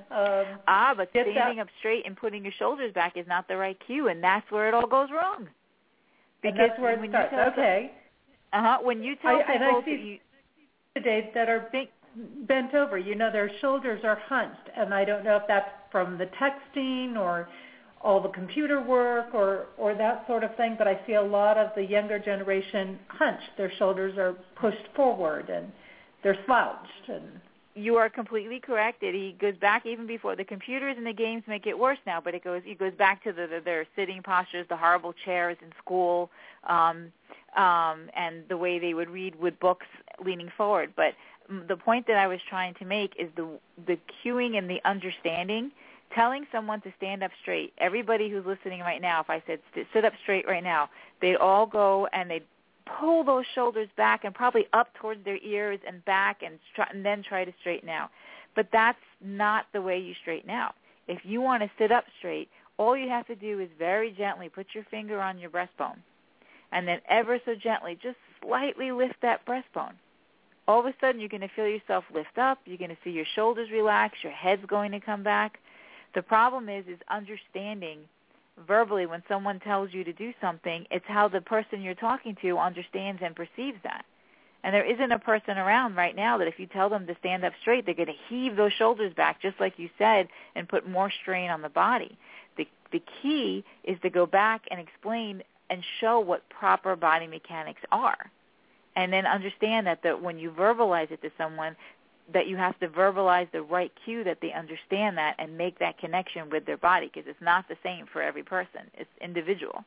Um, ah, but get standing that, up straight and putting your shoulders back is not the right cue, and that's where it all goes wrong. Because and that's where it starts. Okay. Uh huh. When you tell I, people and I to, see you, today that are think, bent over, you know, their shoulders are hunched, and I don't know if that's from the texting or all the computer work or, or that sort of thing, but I see a lot of the younger generation hunched. Their shoulders are pushed forward and they're slouched. And you are completely correct. It he goes back even before the computers and the games make it worse now, but it goes it goes back to the, the their sitting postures, the horrible chairs in school, um, um, and the way they would read with books leaning forward. But the point that I was trying to make is the the cueing and the understanding. Telling someone to stand up straight. Everybody who's listening right now, if I said sit up straight right now, they'd all go and they'd pull those shoulders back and probably up towards their ears and back and, try, and then try to straighten out. But that's not the way you straighten out. If you want to sit up straight, all you have to do is very gently put your finger on your breastbone and then ever so gently just slightly lift that breastbone. All of a sudden you're going to feel yourself lift up. You're going to see your shoulders relax. Your head's going to come back. The problem is, is understanding verbally when someone tells you to do something, it's how the person you're talking to understands and perceives that. And there isn't a person around right now that if you tell them to stand up straight, they're going to heave those shoulders back, just like you said, and put more strain on the body. The, the key is to go back and explain and show what proper body mechanics are. And then understand that the, when you verbalize it to someone, that you have to verbalize the right cue that they understand that and make that connection with their body, because it's not the same for every person. It's individual.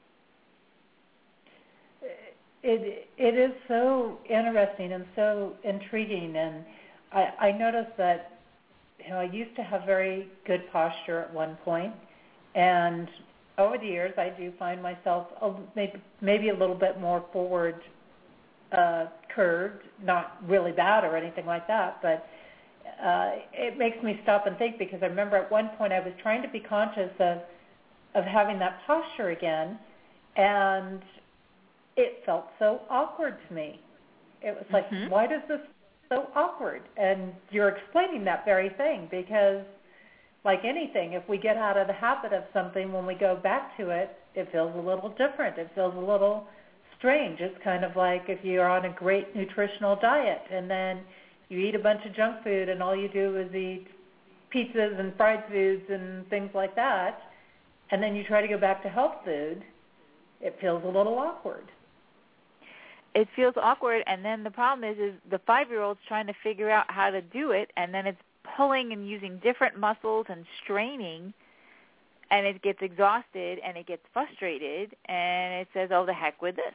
It it is so interesting and so intriguing, and I, I noticed that you know I used to have very good posture at one point, and over the years I do find myself a, maybe maybe a little bit more forward. Uh, curved, not really bad or anything like that, but uh, it makes me stop and think, because I remember at one point I was trying to be conscious of of having that posture again, and it felt so awkward to me. It was like, mm-hmm. why does this feel so awkward? And you're explaining that very thing, because like anything, if we get out of the habit of something, when we go back to it, it feels a little different. It feels a little strange. It's kind of like if you're on a great nutritional diet and then you eat a bunch of junk food and all you do is eat pizzas and fried foods and things like that, and then you try to go back to health food, it feels a little awkward. It feels awkward, and then the problem is, is the five-year-old's trying to figure out how to do it, and then it's pulling and using different muscles and straining, and it gets exhausted and it gets frustrated, and it says, oh, the heck with this.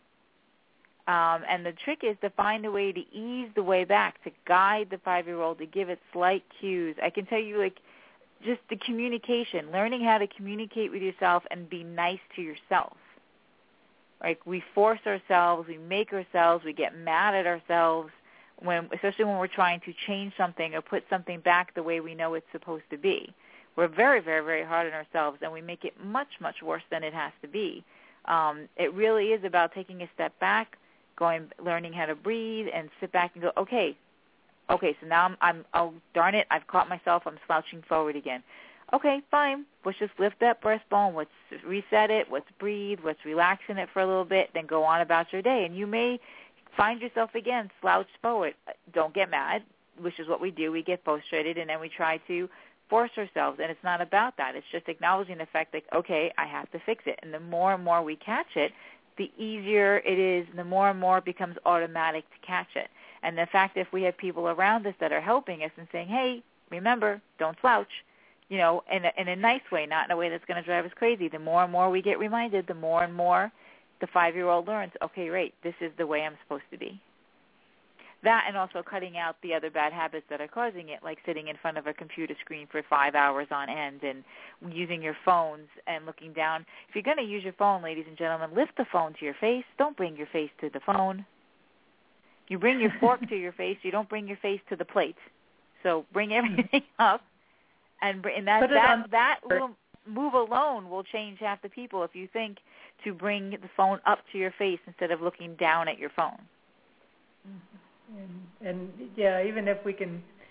Um, and the trick is to find a way to ease the way back, to guide the five-year-old, to give it slight cues. I can tell you, like, just the communication, learning how to communicate with yourself and be nice to yourself. Like, we force ourselves, we make ourselves, we get mad at ourselves, when, especially when we're trying to change something or put something back the way we know it's supposed to be. We're very, very, very hard on ourselves, and we make it much, much worse than it has to be. Um, it really is about taking a step back, going, learning how to breathe, and sit back and go, okay, okay, so now I'm, I'm, oh, darn it, I've caught myself, I'm slouching forward again. Okay, fine, let's just lift that breastbone, let's reset it, let's breathe, let's relax in it for a little bit, then go on about your day. And you may find yourself again slouched forward. Don't get mad, which is what we do. We get frustrated, and then we try to force ourselves, and it's not about that. It's just acknowledging the fact that, okay, I have to fix it. And the more and more we catch it, the easier it is, the more and more it becomes automatic to catch it. And the fact that if we have people around us that are helping us and saying, hey, remember, don't slouch, you know, in a, in a nice way, not in a way that's going to drive us crazy, the more and more we get reminded, the more and more the five-year-old learns, okay, right, this is the way I'm supposed to be. That, and also cutting out the other bad habits that are causing it, like sitting in front of a computer screen for five hours on end and using your phones and looking down. If you're going to use your phone, ladies and gentlemen, lift the phone to your face. Don't bring your face to the phone. You bring your fork to your face. You don't bring your face to the plate. So bring everything up, and, and that that, that little move alone will change half the people if you think to bring the phone up to your face instead of looking down at your phone. And, and yeah, even if we can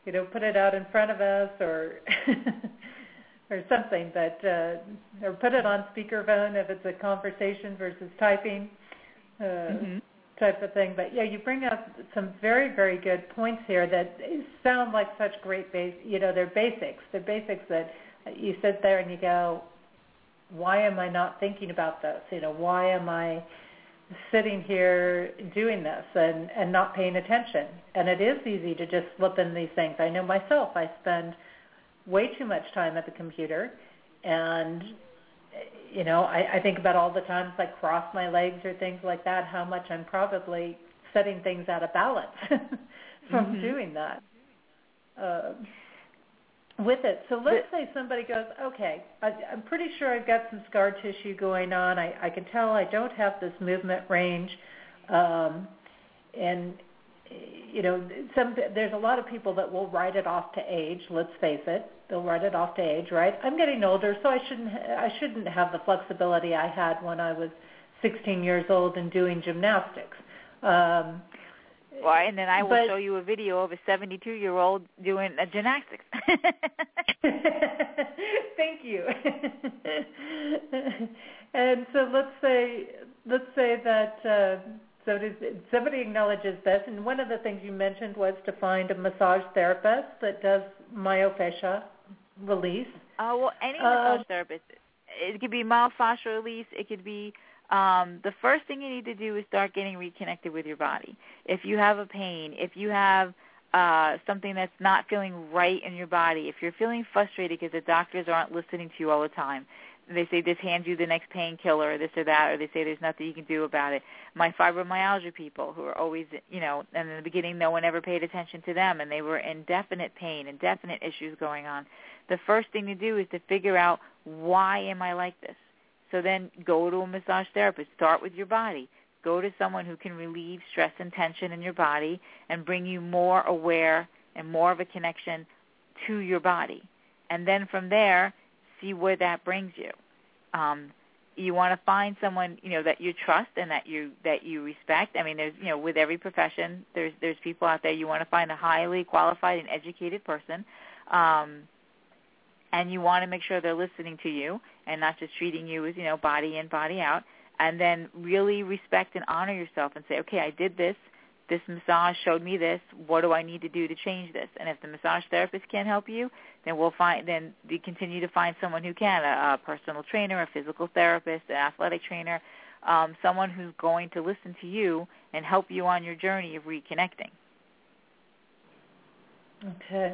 you know, put it out in front of us or or something, but uh, or put it on speakerphone if it's a conversation versus typing uh, mm-hmm. type of thing. But yeah, you bring up some very, very good points here that sound like such great base. You know, they're basics. They're basics that you sit there and you go, why am I not thinking about this? You know, why am I sitting here doing this and, and not paying attention? And it is easy to just slip in these things. I know myself, I spend way too much time at the computer, and, you know, I, I think about all the times I cross my legs or things like that, how much I'm probably setting things out of balance from mm-hmm. doing that. Uh, with it. So let's say somebody goes, okay, I, I'm pretty sure I've got some scar tissue going on. I, I can tell I don't have this movement range. Um, and, you know, some, there's a lot of people that will write it off to age, let's face it. They'll write it off to age, right? I'm getting older, so I shouldn't, I shouldn't have the flexibility I had when I was sixteen years old and doing gymnastics. Um, Well, and then I will but, show you a video of a seventy-two-year-old doing a gymnastics. Thank you. And so let's say let's say that uh, so does, somebody acknowledges this, and one of the things you mentioned was to find a massage therapist that does myofascial release. Oh, uh, well, any uh, massage therapist. It could be myofascial release. It could be Um, the first thing you need to do is start getting reconnected with your body. If you have a pain, if you have uh, something that's not feeling right in your body, if you're feeling frustrated because the doctors aren't listening to you all the time, they say this hands you the next painkiller or this or that, or they say there's nothing you can do about it. My fibromyalgia people who are always, you know, and in the beginning no one ever paid attention to them, and they were in definite pain and definite issues going on. The first thing to do is to figure out, why am I like this? So then go to a massage therapist. Start with your body. Go to someone who can relieve stress and tension in your body and bring you more aware and more of a connection to your body. And then from there, see where that brings you. Um, you want to find someone, you know, that you trust and that you that you respect. I mean, there's, you know, with every profession, there's there's people out there. You want to find a highly qualified and educated person. Um, And you want to make sure they're listening to you and not just treating you as, you know, body in, body out. And then really respect and honor yourself and say, okay, I did this. This massage showed me this. What do I need to do to change this? And if the massage therapist can't help you, then we'll find. Then we continue to find someone who can, a, a personal trainer, a physical therapist, an athletic trainer, um, someone who's going to listen to you and help you on your journey of reconnecting. Okay.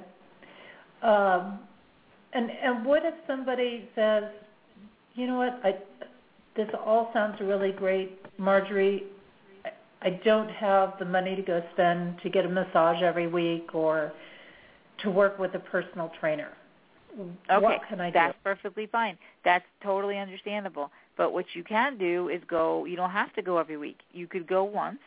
Um And and what if somebody says, you know what, I, this all sounds really great, Marjorie. I, I don't have the money to go spend to get a massage every week or to work with a personal trainer. Okay, what can I do? That's perfectly fine. That's totally understandable. But what you can do is go, you don't have to go every week. You could go once,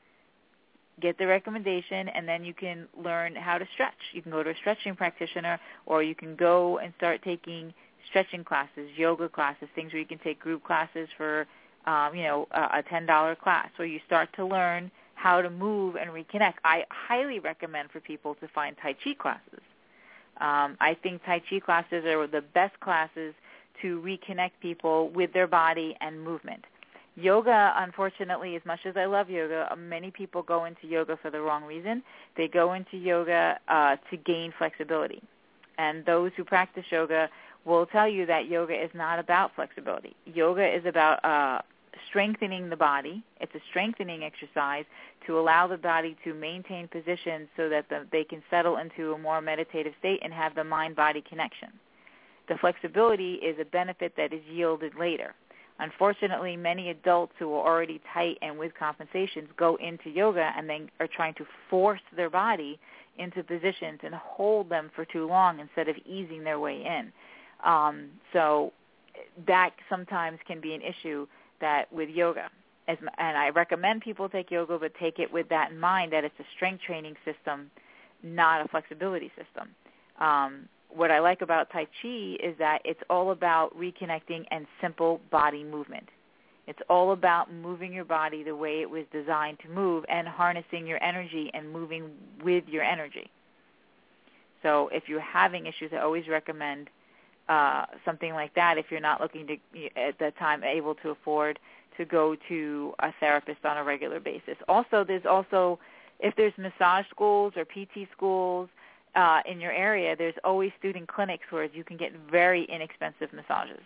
get the recommendation, and then you can learn how to stretch. You can go to a stretching practitioner, or you can go and start taking stretching classes, yoga classes, things where you can take group classes for, um, you know, a, a ten dollars class, where you start to learn how to move and reconnect. I highly recommend for people to find Tai Chi classes. Um, I think Tai Chi classes are the best classes to reconnect people with their body and movement. Yoga, unfortunately, as much as I love yoga, many people go into yoga for the wrong reason. They go into yoga uh, to gain flexibility. And those who practice yoga will tell you that yoga is not about flexibility. Yoga is about uh, strengthening the body. It's a strengthening exercise to allow the body to maintain positions so that the, they can settle into a more meditative state and have the mind-body connection. The flexibility is a benefit that is yielded later. Unfortunately, many adults who are already tight and with compensations go into yoga and then are trying to force their body into positions and hold them for too long instead of easing their way in. Um, so that sometimes can be an issue that with yoga. As, and I recommend people take yoga, but take it with that in mind, that it's a strength training system, not a flexibility system. Um, What I like about Tai Chi is that it's all about reconnecting and simple body movement. It's all about moving your body the way it was designed to move and harnessing your energy and moving with your energy. So if you're having issues, I always recommend uh, something like that if you're not looking to, at that time, able to afford to go to a therapist on a regular basis. Also, there's also, if there's massage schools or P T schools uh, in your area, there's always student clinics where you can get very inexpensive massages.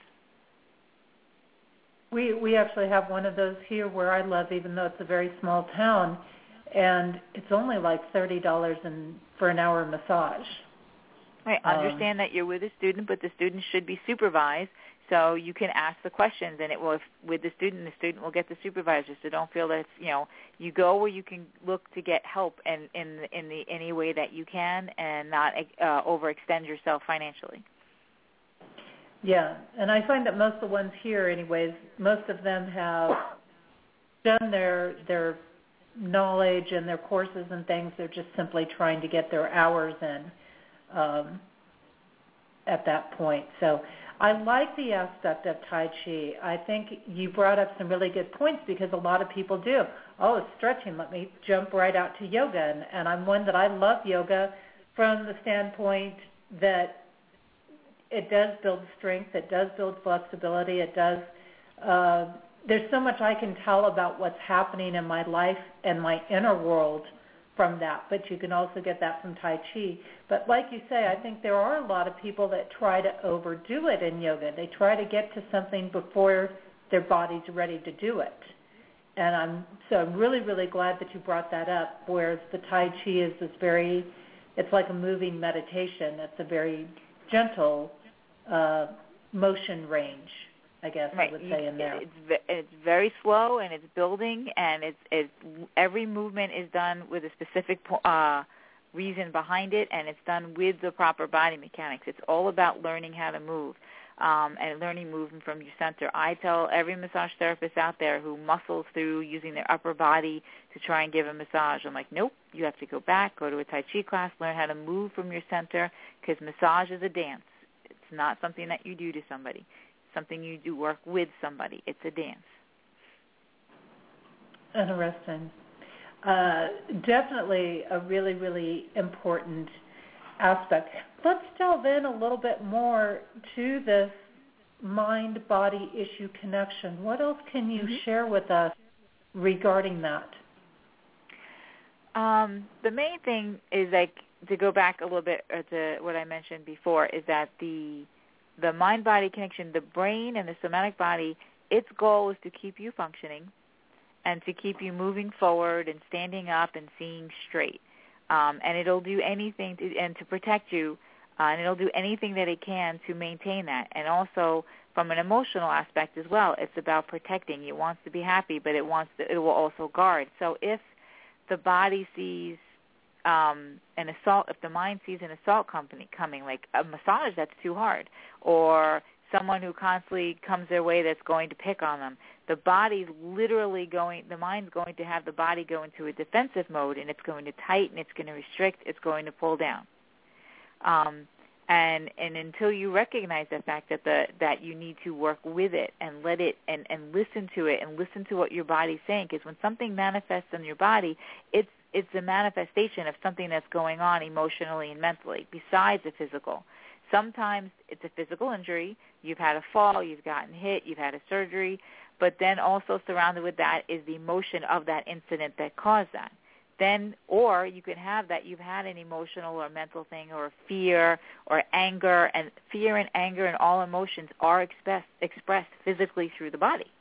We we actually have one of those here where I live, even though it's a very small town, and it's only like thirty dollars in, for an hour massage. I understand um, that you're with a student, but the student should be supervised, so you can ask the questions, and it will, if, with the student, the student will get the supervisor. So don't feel that it's, you know, you go where you can look to get help and in in the any way that you can, and not uh, overextend yourself financially. Yeah, and I find that most of the ones here, anyways, most of them have done their their knowledge and their courses and things. They're just simply trying to get their hours in um, at that point. So I like the aspect of Tai Chi. I think you brought up some really good points because a lot of people do. Oh, it's stretching. Let me jump right out to yoga. And, and I'm one that I love yoga from the standpoint that it does build strength. It does build flexibility. It does. Uh, there's so much I can tell about what's happening in my life and my inner world from that. But you can also get that from Tai Chi. But like you say, I think there are a lot of people that try to overdo it in yoga. They try to get to something before their body's ready to do it. And I'm so I'm really, really glad that you brought that up. Whereas the Tai Chi is this very, it's like a moving meditation. It's a very gentle Uh, motion range, I guess right. I would say in there. It's it's very slow and it's building, and it's it's every movement is done with a specific uh, reason behind it, and it's done with the proper body mechanics. It's all about learning how to move um, and learning movement from your center. I tell every massage therapist out there who muscles through using their upper body to try and give a massage, I'm like, nope, you have to go back, go to a Tai Chi class, learn how to move from your center, because massage is a dance. It's not something that you do to somebody. It's something you do work with somebody. It's a dance. Interesting. Uh, definitely a really, really important aspect. Let's delve in a little bit more to this mind-body issue connection. What else can you mm-hmm. share with us regarding that? Um, the main thing is, like, to go back a little bit to what I mentioned before, is that the the mind-body connection, the brain and the somatic body, its goal is to keep you functioning and to keep you moving forward and standing up and seeing straight. Um, and it'll do anything to, and to protect you, uh, and it'll do anything that it can to maintain that. And also from an emotional aspect as well, it's about protecting. It wants to be happy, but it wants to, it will also guard. So if the body sees Um, an assault, if the mind sees an assault company coming, like a massage that's too hard, or someone who constantly comes their way that's going to pick on them, the body's literally going, the mind's going to have the body go into a defensive mode, and it's going to tighten, it's going to restrict, it's going to pull down. Um, and and until you recognize the fact that the that you need to work with it and let it and, and listen to it and listen to what your body's saying, because when something manifests in your body, it's it's a manifestation of something that's going on emotionally and mentally besides the physical. Sometimes it's a physical injury. You've had a fall, you've gotten hit, you've had a surgery, but then also surrounded with that is the emotion of that incident that caused that. Then, or you can have that you've had an emotional or mental thing or fear or anger, and fear and anger and all emotions are expressed, expressed physically through the body.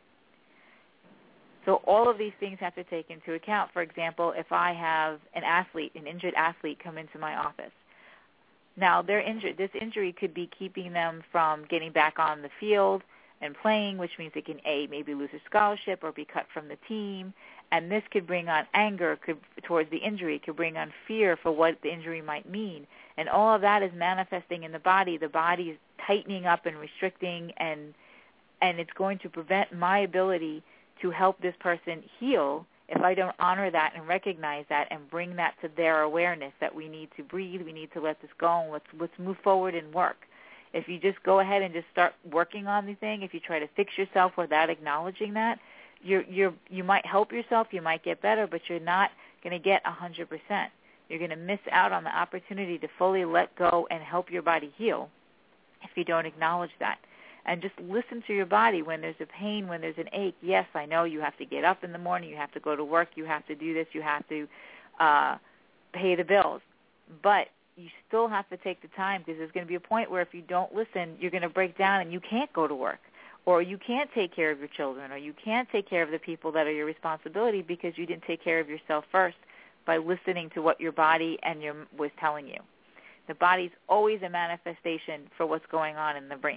So all of these things have to take into account. For example, if I have an athlete, an injured athlete, come into my office. Now, they're injured. This injury could be keeping them from getting back on the field and playing, which means they can, A, maybe lose a scholarship or be cut from the team. And this could bring on anger could, towards the injury. It could bring on fear for what the injury might mean. And all of that is manifesting in the body. The body is tightening up and restricting, and and it's going to prevent my ability to help this person heal if I don't honor that and recognize that and bring that to their awareness that we need to breathe, we need to let this go, and let's, let's move forward and work. If you just go ahead and just start working on the thing, if you try to fix yourself without acknowledging that, you're, you're, you might help yourself, you might get better, but you're not going to get one hundred percent. You're going to miss out on the opportunity to fully let go and help your body heal if you don't acknowledge that. And just listen to your body when there's a pain, when there's an ache. Yes, I know you have to get up in the morning, you have to go to work, you have to do this, you have to uh, pay the bills. But you still have to take the time, because there's going to be a point where if you don't listen, you're going to break down and you can't go to work, or you can't take care of your children, or you can't take care of the people that are your responsibility because you didn't take care of yourself first by listening to what your body and your was telling you. The body's always a manifestation for what's going on in the brain.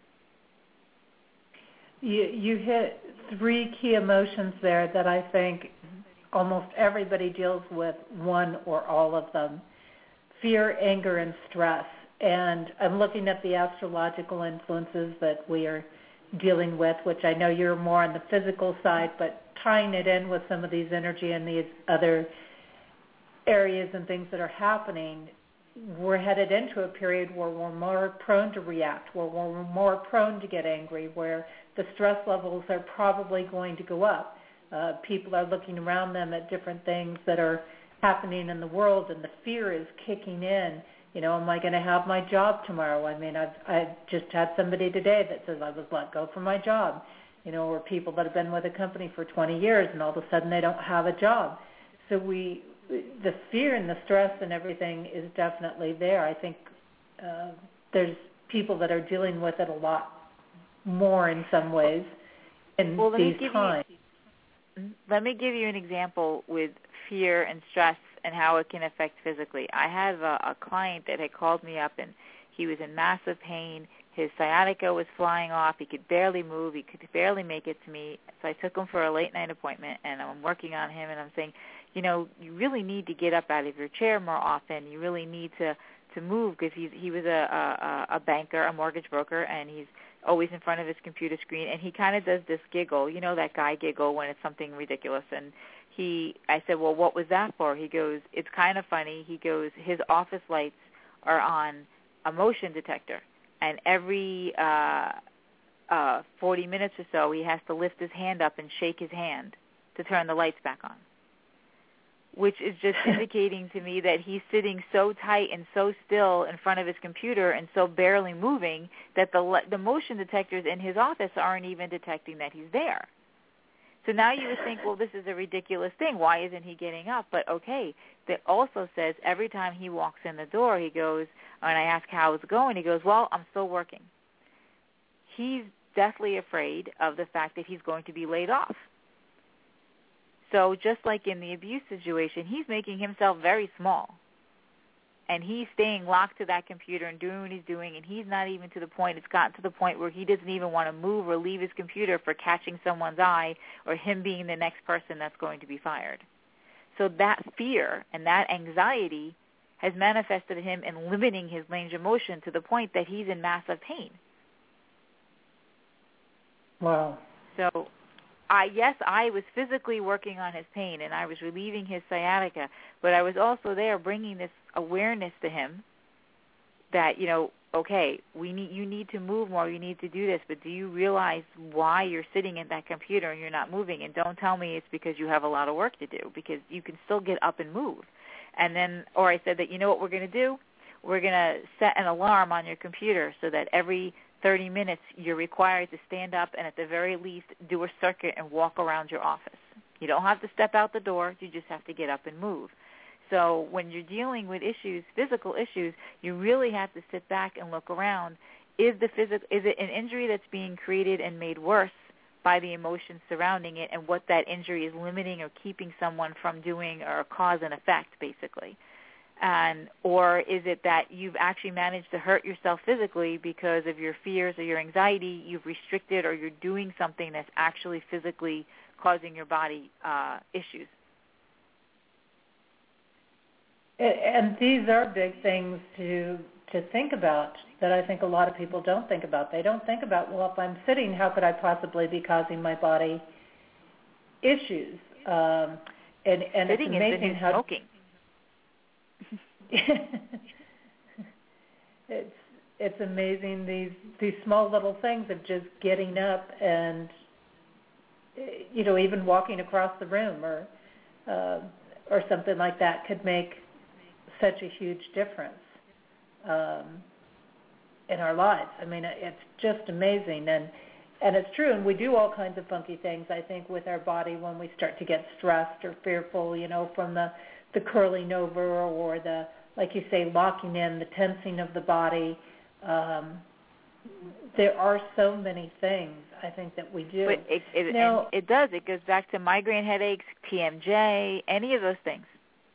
You, you hit three key emotions there that I think almost everybody deals with, one or all of them: fear, anger, and stress. And I'm looking at the astrological influences that we are dealing with, which I know you're more on the physical side, but tying it in with some of these energy and these other areas and things that are happening, we're headed into a period where we're more prone to react, where we're more prone to get angry, where the stress levels are probably going to go up. Uh, people are looking around them at different things that are happening in the world, and the fear is kicking in. You know, am I going to have my job tomorrow? I mean, I've, I've just had somebody today that says I was let go from my job, you know, or people that have been with a company for twenty years and all of a sudden they don't have a job. So we, the fear and the stress and everything is definitely there. I think uh, there's people that are dealing with it a lot more in some ways in well, let these me give times. You, let me give you an example with fear and stress and how it can affect physically. I have a, a client that had called me up, and he was in massive pain. His sciatica was flying off. He could barely move. He could barely make it to me. So I took him for a late-night appointment, and I'm working on him, and I'm saying, you know, you really need to get up out of your chair more often. You really need to, to move, because he's, he was a, a, a banker, a mortgage broker, and he's always in front of his computer screen, and he kind of does this giggle, you know, that guy giggle when it's something ridiculous. And he, I said, well, what was that for? He goes, it's kind of funny. He goes, his office lights are on a motion detector, and every uh, uh, forty minutes or so, he has to lift his hand up and shake his hand to turn the lights back on, which is just indicating to me that he's sitting so tight and so still in front of his computer and so barely moving that the the motion detectors in his office aren't even detecting that he's there. So now you would think, well, this is a ridiculous thing. Why isn't he getting up? But okay, that also says every time he walks in the door, he goes, and I ask how it's going, he goes, well, I'm still working. He's deathly afraid of the fact that he's going to be laid off. So just like in the abuse situation, he's making himself very small. And he's staying locked to that computer and doing what he's doing, and he's not even to the point, it's gotten to the point where he doesn't even want to move or leave his computer for catching someone's eye or him being the next person that's going to be fired. So that fear and that anxiety has manifested him in limiting his range of motion to the point that he's in massive pain. Wow. So I, yes, I was physically working on his pain, and I was relieving his sciatica, but I was also there bringing this awareness to him that, you know, okay, we need you need to move more, you need to do this, but do you realize why you're sitting at that computer and you're not moving? And don't tell me it's because you have a lot of work to do, because you can still get up and move. And then, or I said that, you know what we're going to do? We're going to set an alarm on your computer so that every thirty minutes you're required to stand up and at the very least do a circuit and walk around your office. You don't have to step out the door, you just have to get up and move. So when you're dealing with issues, physical issues, you really have to sit back and look around. Is the physical, is it an injury that's being created and made worse by the emotions surrounding it, and what that injury is limiting or keeping someone from doing, or cause and effect, basically? And or is it that you've actually managed to hurt yourself physically because of your fears or your anxiety? You've restricted, or you're doing something that's actually physically causing your body uh, issues. And these are big things to to think about that I think a lot of people don't think about. They don't think about, well, if I'm sitting, how could I possibly be causing my body issues? Um, and and sitting it's amazing is how smoking. it's it's amazing these these small little things of just getting up and, you know, even walking across the room or uh, or something like that could make such a huge difference um, in our lives. I mean, it's just amazing. And and it's true, and we do all kinds of funky things, I think, with our body when we start to get stressed or fearful, you know, from the, the curling over or the, like you say, locking in, the tensing of the body. Um, there are so many things, I think, that we do. But it, it, now, and it does. It goes back to migraine headaches, T M J, any of those things.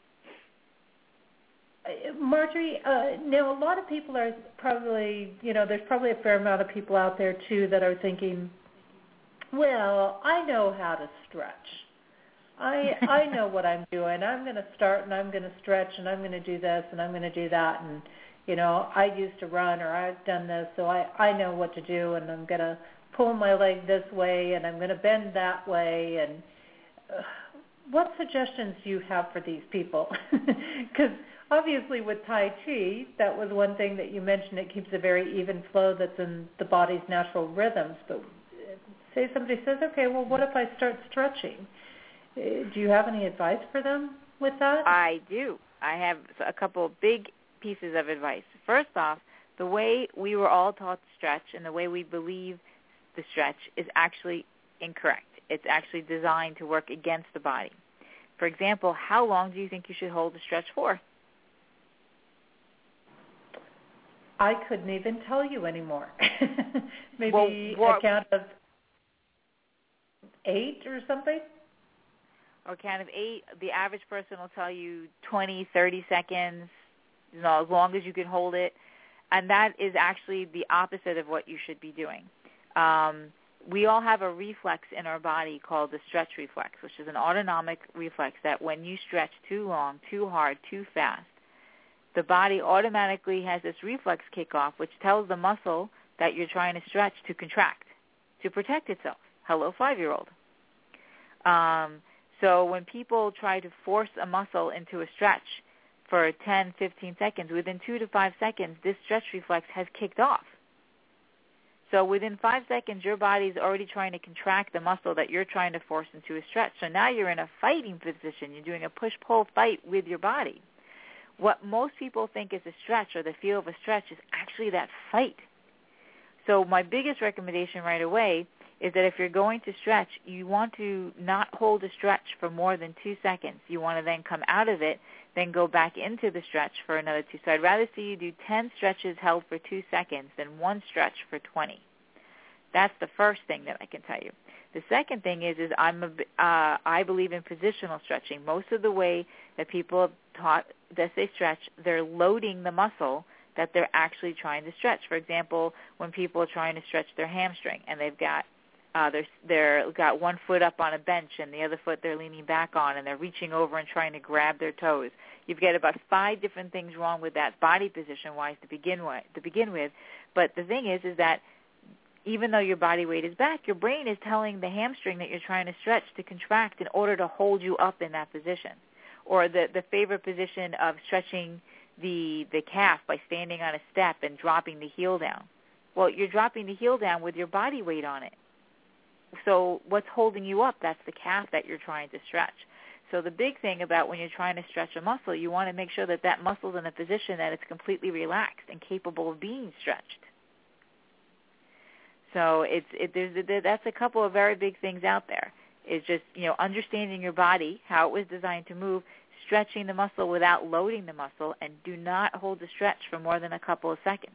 Marjorie, uh, now a lot of people are probably, you know, there's probably a fair amount of people out there, too, that are thinking, well, I know how to stretch. I I know what I'm doing. I'm going to start and I'm going to stretch and I'm going to do this and I'm going to do that. And, you know, I used to run or I've done this, so I, I know what to do, and I'm going to pull my leg this way and I'm going to bend that way. And uh, what suggestions do you have for these people? Because obviously with Tai Chi, that was one thing that you mentioned. It keeps a very even flow that's in the body's natural rhythms. But say somebody says, okay, well, what if I start stretching? Do you have any advice for them with that? I do. I have a couple of big pieces of advice. First off, the way we were all taught to stretch and the way we believe the stretch is actually incorrect. It's actually designed to work against the body. For example, how long do you think you should hold a stretch for? I couldn't even tell you anymore. Maybe well, what, a count of eight or something? Or count of eight. The average person will tell you twenty, thirty seconds, you know, as long as you can hold it. And that is actually the opposite of what you should be doing. Um, we all have a reflex in our body called the stretch reflex, which is an autonomic reflex that when you stretch too long, too hard, too fast, the body automatically has this reflex kick off, which tells the muscle that you're trying to stretch to contract, to protect itself. Hello, five-year-old. Um, so when people try to force a muscle into a stretch for ten, fifteen seconds, within two to five seconds, this stretch reflex has kicked off. So within five seconds, your body's already trying to contract the muscle that you're trying to force into a stretch. So now you're in a fighting position. You're doing a push-pull fight with your body. What most people think is a stretch or the feel of a stretch is actually that fight. So my biggest recommendation right away is that if you're going to stretch, you want to not hold a stretch for more than two seconds. You want to then come out of it, then go back into the stretch for another two. So I'd rather see you do ten stretches held for two seconds than one stretch for twenty. That's the first thing that I can tell you. The second thing is, is I'm a, uh, I believe in positional stretching. Most of the way that people have taught that they stretch, they're loading the muscle that they're actually trying to stretch. For example, when people are trying to stretch their hamstring and they've got uh, they're they're got one foot up on a bench and the other foot they're leaning back on and they're reaching over and trying to grab their toes. You've got about five different things wrong with that body position-wise to begin with. To begin with, but the thing is, is that even though your body weight is back, your brain is telling the hamstring that you're trying to stretch to contract in order to hold you up in that position. Or the, the favorite position of stretching the the calf by standing on a step and dropping the heel down. Well, you're dropping the heel down with your body weight on it. So what's holding you up? That's the calf that you're trying to stretch. So the big thing about when you're trying to stretch a muscle, you want to make sure that that muscle's in a position that it's completely relaxed and capable of being stretched. So it's it, there's that's a couple of very big things out there. It's just, you know, understanding your body, how it was designed to move, stretching the muscle without loading the muscle, and do not hold the stretch for more than a couple of seconds.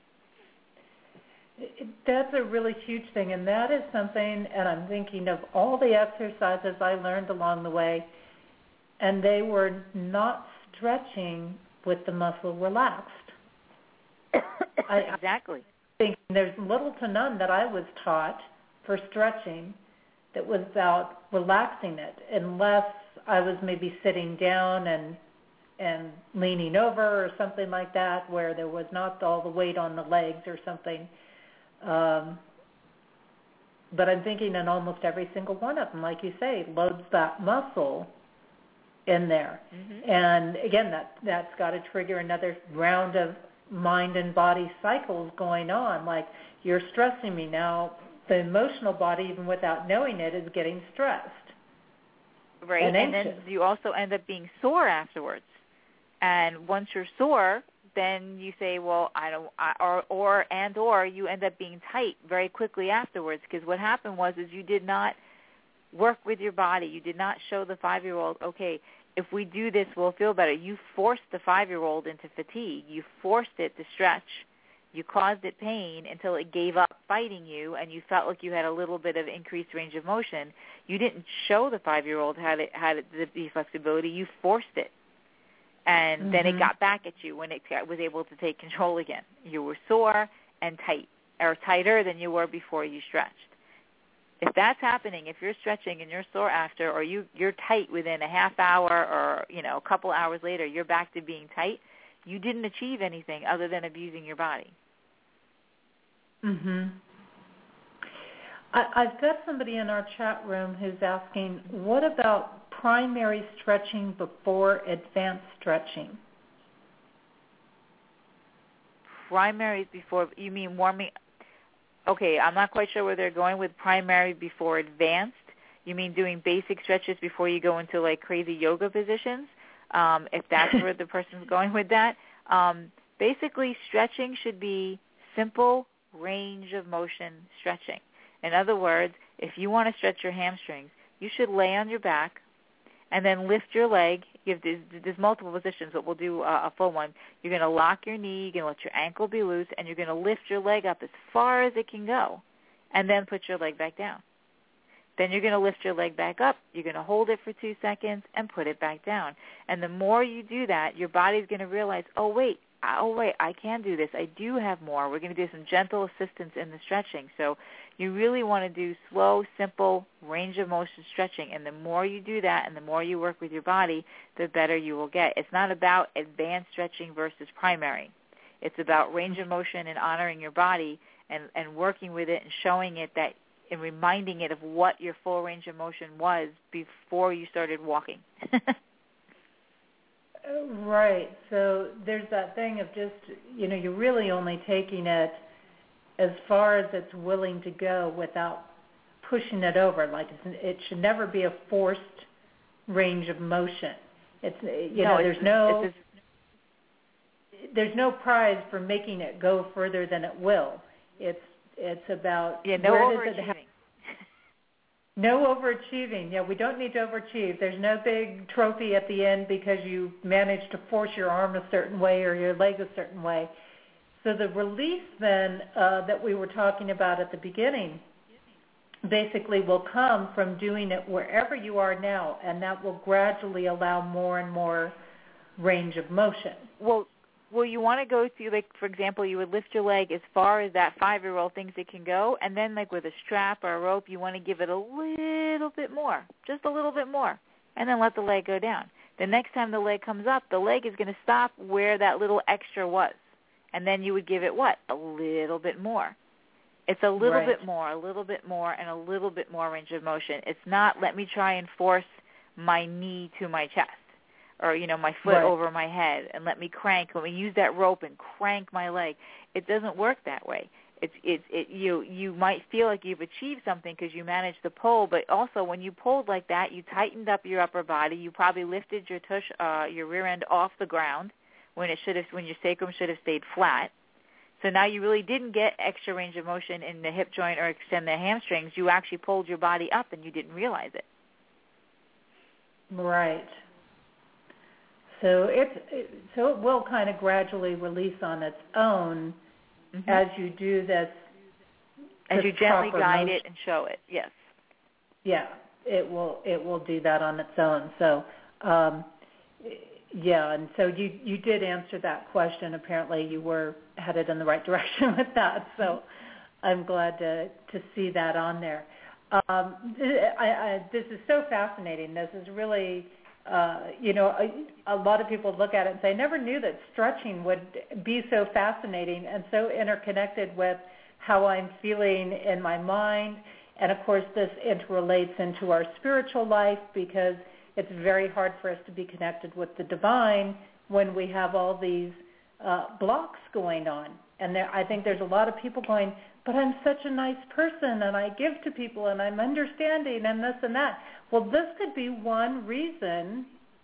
That's a really huge thing, and that is something, and I'm thinking of all the exercises I learned along the way, and they were not stretching with the muscle relaxed. I, exactly. I think there's little to none that I was taught for stretching that was about relaxing it, unless I was maybe sitting down and and leaning over or something like that, where there was not all the weight on the legs or something. Um, but I'm thinking in almost every single one of them, like you say, loads that muscle in there. Mm-hmm. And again, that, that's got to trigger another round of mind and body cycles going on. Like, you're stressing me now. The emotional body, even without knowing it, is getting stressed. Right, and, and then you also end up being sore afterwards. And once you're sore, then you say, well, I don't, I, or, or, and, or you end up being tight very quickly afterwards, because what happened was is you did not work with your body. You did not show the five-year-old, okay, if we do this, we'll feel better. You forced the five-year-old into fatigue. You forced it to stretch. You caused it pain until it gave up fighting you, and you felt like you had a little bit of increased range of motion. You didn't show the five-year-old how to, how to, the flexibility. You forced it. And mm-hmm. then it got back at you when it was able to take control again. You were sore and tight, or tighter than you were before you stretched. If that's happening, if you're stretching and you're sore after, or you, you're tight within a half hour or, you know, a couple hours later, you're back to being tight, you didn't achieve anything other than abusing your body. Mm-hmm. I, I've got somebody in our chat room who's asking, what about primary stretching before advanced stretching? Primaries before, you mean warming? Okay, I'm not quite sure where they're going with primary before advanced. You mean doing basic stretches before you go into like crazy yoga positions? Um, if that's where the person's going with that. Um, basically, stretching should be simple range of motion stretching. In other words, if you want to stretch your hamstrings, you should lay on your back and then lift your leg. You have, there's, there's multiple positions, but we'll do a, a full one. You're going to lock your knee, you're going to let your ankle be loose, and you're going to lift your leg up as far as it can go, and then put your leg back down. Then you're going to lift your leg back up. You're going to hold it for two seconds and put it back down. And the more you do that, your body's going to realize, oh, wait, oh, wait, I can do this. I do have more. We're going to do some gentle assistance in the stretching. So you really want to do slow, simple, range of motion stretching. And the more you do that and the more you work with your body, the better you will get. It's not about advanced stretching versus primary. It's about range of motion and honoring your body and, and working with it and showing it that and reminding it of what your full range of motion was before you started walking. Right. So there's that thing of just, you know, you're really only taking it as far as it's willing to go without pushing it over. Like it's, it should never be a forced range of motion. It's, you no, know, there's it's, no it's a, there's no prize for making it go further than it will. It's It's about yeah, no where does it overachieving. ha- no overachieving. Yeah, we don't need to overachieve. There's no big trophy at the end because you managed to force your arm a certain way or your leg a certain way. So the release then uh, that we were talking about at the beginning basically will come from doing it wherever you are now, and that will gradually allow more and more range of motion. Well, Well, you want to go through, like, for example, you would lift your leg as far as that five-year-old thinks it can go, and then, like, with a strap or a rope, you want to give it a little bit more, just a little bit more, and then let the leg go down. The next time the leg comes up, the leg is going to stop where that little extra was, and then you would give it what? A little bit more. It's a little right. bit more, a little bit more, and a little bit more range of motion. It's not let me try and force my knee to my chest. Or, you know, my foot right. over my head and let me crank, let me use that rope and crank my leg. It doesn't work that way. It's it's it you you might feel like you've achieved something because you managed to pull, but also when you pulled like that, you tightened up your upper body. You probably lifted your tush, uh, your rear end off the ground when it should have when your sacrum should have stayed flat. So now you really didn't get extra range of motion in the hip joint or extend the hamstrings. You actually pulled your body up and you didn't realize it. Right. So it's it, so it will kind of gradually release on its own mm-hmm. as you do this. As you gently guide motion. it and show it, yes. Yeah, it will it will do that on its own. So, um, yeah, and so you you did answer that question. Apparently, you were headed in the right direction with that. So, I'm glad to to see that on there. Um, I, I, this is so fascinating. This is really. Uh, you know, a, a lot of people look at it and say, I never knew that stretching would be so fascinating and so interconnected with how I'm feeling in my mind. And, of course, this interrelates into our spiritual life because it's very hard for us to be connected with the divine when we have all these uh, blocks going on. And there, I think there's a lot of people going, but I'm such a nice person and I give to people and I'm understanding and this and that. Well, this could be one reason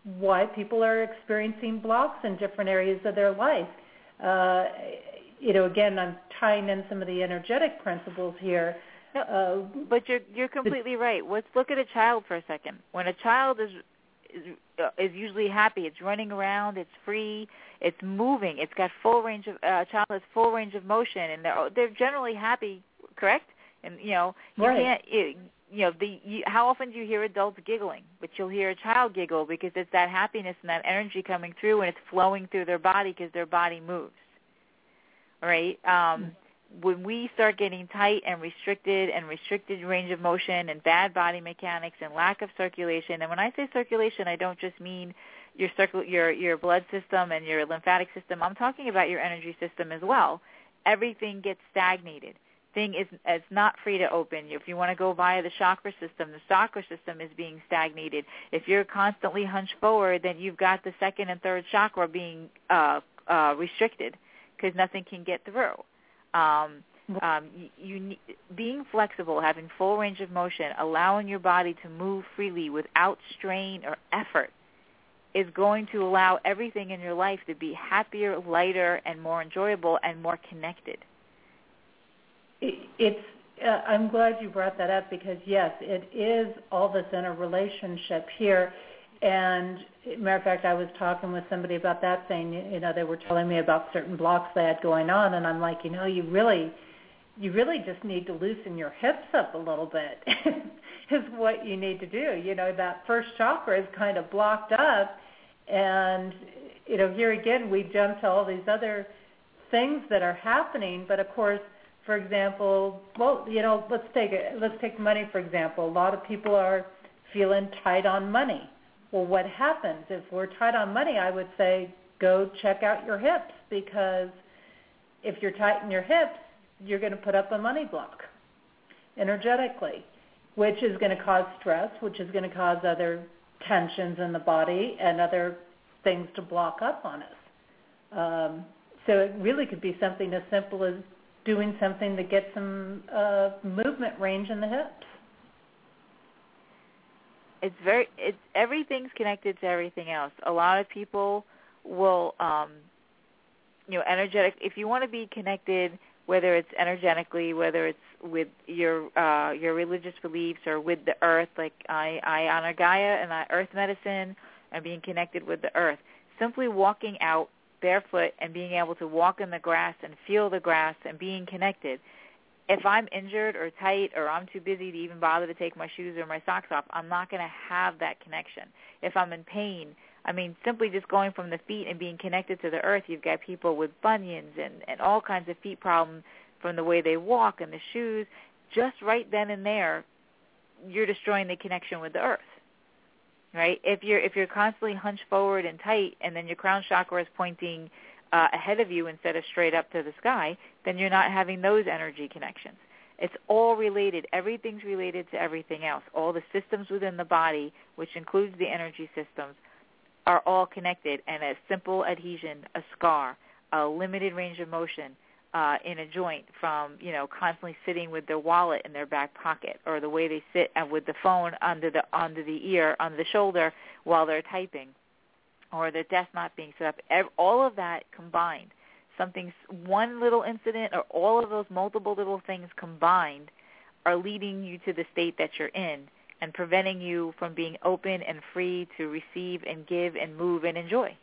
why people are experiencing blocks in different areas of their life. Uh, you know, again, I'm tying in some of the energetic principles here. No, uh, but you're you're completely right. Let's look at a child for a second. When a child is is, uh, is usually happy, it's running around, it's free, it's moving, it's got full range of uh, a child has full range of motion, and they're they're generally happy, correct? And you know, you right. can't. It, you know, the you, how often do you hear adults giggling? But you'll hear a child giggle because it's that happiness and that energy coming through, and it's flowing through their body because their body moves. Right? Um, when we start getting tight and restricted and restricted range of motion and bad body mechanics and lack of circulation, and when I say circulation, I don't just mean your circul- your your blood system and your lymphatic system. I'm talking about your energy system as well. Everything gets stagnated. Thing is, it's not free to open. If you want to go via the chakra system, the chakra system is being stagnated. If you're constantly hunched forward, then you've got the second and third chakra being uh, uh, restricted because nothing can get through. Um, um, you, you being flexible, having full range of motion, allowing your body to move freely without strain or effort is going to allow everything in your life to be happier, lighter, and more enjoyable and more connected. It's. Uh, I'm glad you brought that up because yes, it is all this interrelationship here. And matter of fact, I was talking with somebody about that, saying you know they were telling me about certain blocks they had going on, and I'm like, you know, you really, you really just need to loosen your hips up a little bit. Is what you need to do. You know, that first chakra is kind of blocked up, and you know, here again we jump to all these other things that are happening, but of course. For example, well, you know, let's take it. Let's take money for example. A lot of people are feeling tight on money. Well, what happens if we're tight on money? I would say go check out your hips because if you're tight in your hips, you're going to put up a money block energetically, which is going to cause stress, which is going to cause other tensions in the body and other things to block up on us. Um, so it really could be something as simple as doing something to get some uh, movement range in the hips. It's very, it's everything's connected to everything else. A lot of people will, um, you know, energetic. If you want to be connected, whether it's energetically, whether it's with your uh, your religious beliefs or with the earth, like I, I honor Gaia and I earth medicine and being connected with the earth. Simply walking out barefoot and being able to walk in the grass and feel the grass and being connected. If I'm injured or tight or I'm too busy to even bother to take my shoes or my socks off, I'm not going to have that connection. If I'm in pain, I mean, simply just going from the feet and being connected to the earth, you've got people with bunions and, and all kinds of feet problems from the way they walk and the shoes. Just right then and there, you're destroying the connection with the earth. Right? If you're if you're constantly hunched forward and tight, and then your crown chakra is pointing uh, ahead of you instead of straight up to the sky, then you're not having those energy connections. It's all related. Everything's related to everything else. All the systems within the body, which includes the energy systems, are all connected. And a simple adhesion, a scar, a limited range of motion uh, in a joint from, you know, constantly sitting with their wallet in their back pocket, or the way they sit with the phone under the under the ear, under the shoulder while they're typing, or their desk not being set up. All of that combined, something, one little incident or all of those multiple little things combined are leading you to the state that you're in and preventing you from being open and free to receive and give and move and enjoy.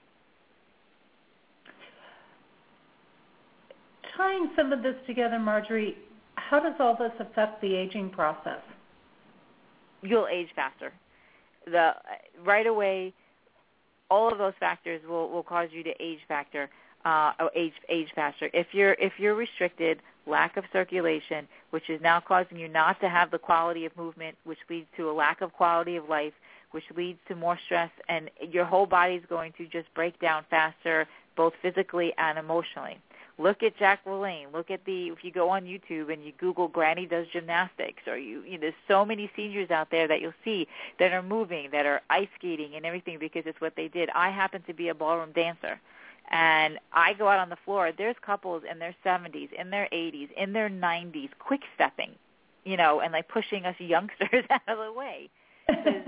Tying some of this together, Marjorie, how does all this affect the aging process? You'll age faster. The right away, all of those factors will, will cause you to age factor, uh, age age faster. If you're if you're restricted, lack of circulation, which is now causing you not to have the quality of movement, which leads to a lack of quality of life, which leads to more stress, and your whole body is going to just break down faster, both physically and emotionally. Look at Jack LaLanne. Look at the, if you go on YouTube and you Google Granny Does Gymnastics, or you, you know, there's so many seniors out there that you'll see that are moving, that are ice skating and everything because it's what they did. I happen to be a ballroom dancer, and I go out on the floor. There's couples in their seventies, in their eighties, in their nineties, quick stepping, you know, and like pushing us youngsters out of the way.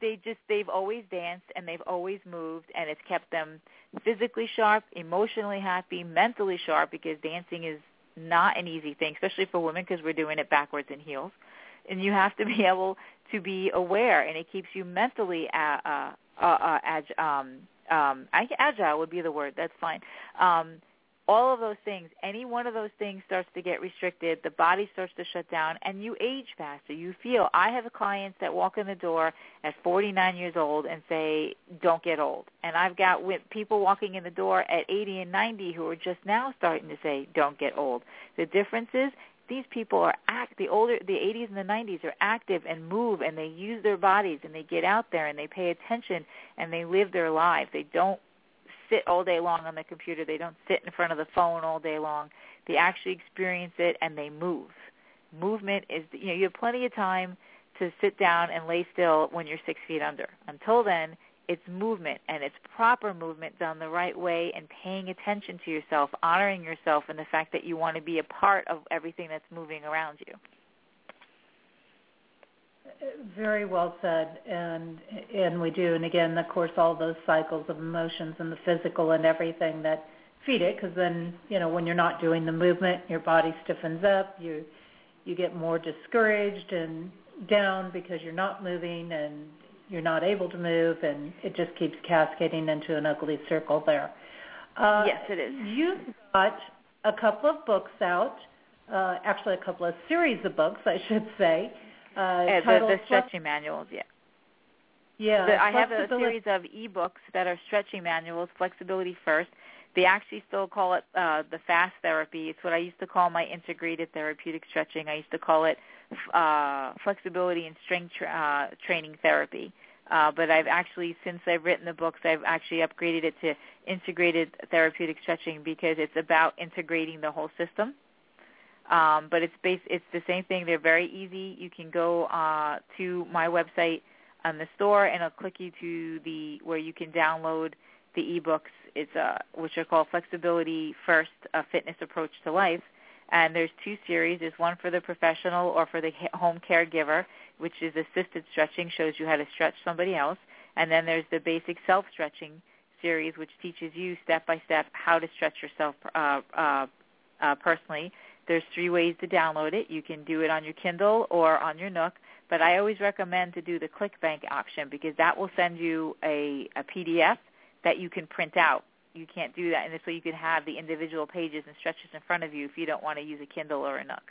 they just they've always danced and they've always moved, and it's kept them physically sharp, emotionally happy, mentally sharp, because dancing is not an easy thing, especially for women, because we're doing it backwards in heels. And you have to be able to be aware, and it keeps you mentally uh, uh, uh, uh, ag- um, um, agile would be the word. That's fine. Um, all of those things, any one of those things starts to get restricted, the body starts to shut down, and you age faster. You feel, I have clients that walk in the door at forty-nine years old and say, don't get old. And I've got people walking in the door at eighty and ninety who are just now starting to say, don't get old. The difference is these people are act, the older, the eighties and the nineties are active and move, and they use their bodies, and they get out there, and they pay attention, and they live their lives. They don't sit all day long on the computer. They don't sit in front of the phone all day long. They actually experience it, and they move. Movement is, you know, you have plenty of time to sit down and lay still when you're six feet under. Until then, it's movement, and it's proper movement done the right way, and paying attention to yourself, honoring yourself, and the fact that you want to be a part of everything that's moving around you. Very well said, and and we do, and again, of course, all those cycles of emotions and the physical and everything that feed it, because then, you know, when you're not doing the movement, your body stiffens up, you you get more discouraged and down because you're not moving and you're not able to move, and it just keeps cascading into an ugly circle there. Uh, yes, it is. You've got a couple of books out, uh, actually a couple of series of books, I should say. Uh, yeah, the, the stretching manuals, yeah. Yeah. The, I have a series of e-books that are stretching manuals, Flexibility First. They actually still call it uh, the FAST therapy. It's what I used to call my integrated therapeutic stretching. I used to call it uh, flexibility and strength tra- uh, training therapy. Uh, but I've actually, since I've written the books, I've actually upgraded it to integrated therapeutic stretching, because it's about integrating the whole system. Um, but it's based, it's the same thing. They're very easy. You can go uh, to my website on the store, and it'll click you to the where you can download the ebooks. It's uh, which are called Flexibility First: A Fitness Approach to Life. And there's two series. There's one for the professional or for the home caregiver, which is assisted stretching, shows you how to stretch somebody else. And then there's the basic self-stretching series, which teaches you step by step how to stretch yourself uh, uh, uh, personally. There's three ways to download it. You can do it on your Kindle or on your Nook, but I always recommend to do the ClickBank option, because that will send you a, a P D F that you can print out. You can't do that, and so you can have the individual pages and stretches in front of you if you don't want to use a Kindle or a Nook.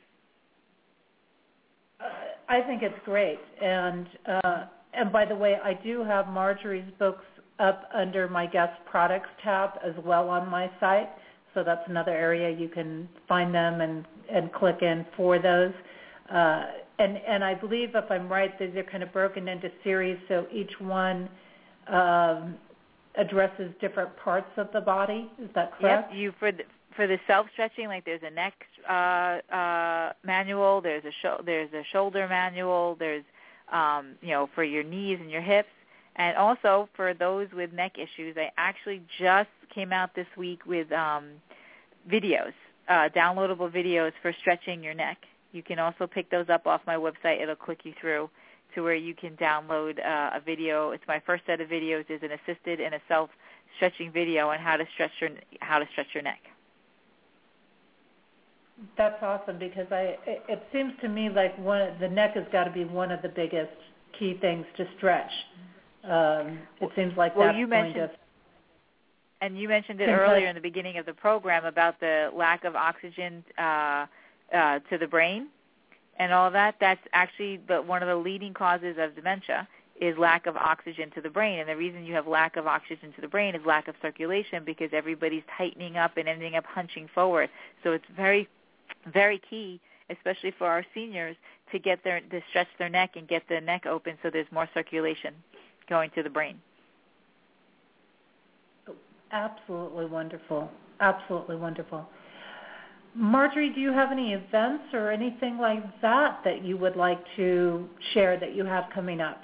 Uh, I think it's great, and uh, and by the way, I do have Marjorie's books up under my guest products tab as well on my site. So that's another area you can find them and, and click in for those. Uh, and, and I believe, if I'm right, these are kind of broken into series, so each one um, addresses different parts of the body. Is that correct? Yep. You for the, for the self-stretching, like there's a neck uh, uh, manual, there's a sho- there's a shoulder manual, there's um, you know, for your knees and your hips. And also for those with neck issues, I actually just came out this week with um, videos, uh, downloadable videos for stretching your neck. You can also pick those up off my website. It'll click you through to where you can download uh, a video. It's my first set of videos is an assisted and a self-stretching video on how to stretch your how to stretch your neck. That's awesome, because I it, it seems to me like one the neck has got to be one of the biggest key things to stretch. Um, it seems like well, that's you going mentioned, to... And you mentioned it earlier in the beginning of the program about the lack of oxygen uh, uh, to the brain and all that. That's actually the, one of the leading causes of dementia is lack of oxygen to the brain. And the reason you have lack of oxygen to the brain is lack of circulation, because everybody's tightening up and ending up hunching forward. So it's very, very key, especially for our seniors, to get their to stretch their neck and get the neck open so there's more circulation going to the brain. Absolutely wonderful. Absolutely wonderful. Marjorie, do you have any events or anything like that that you would like to share that you have coming up?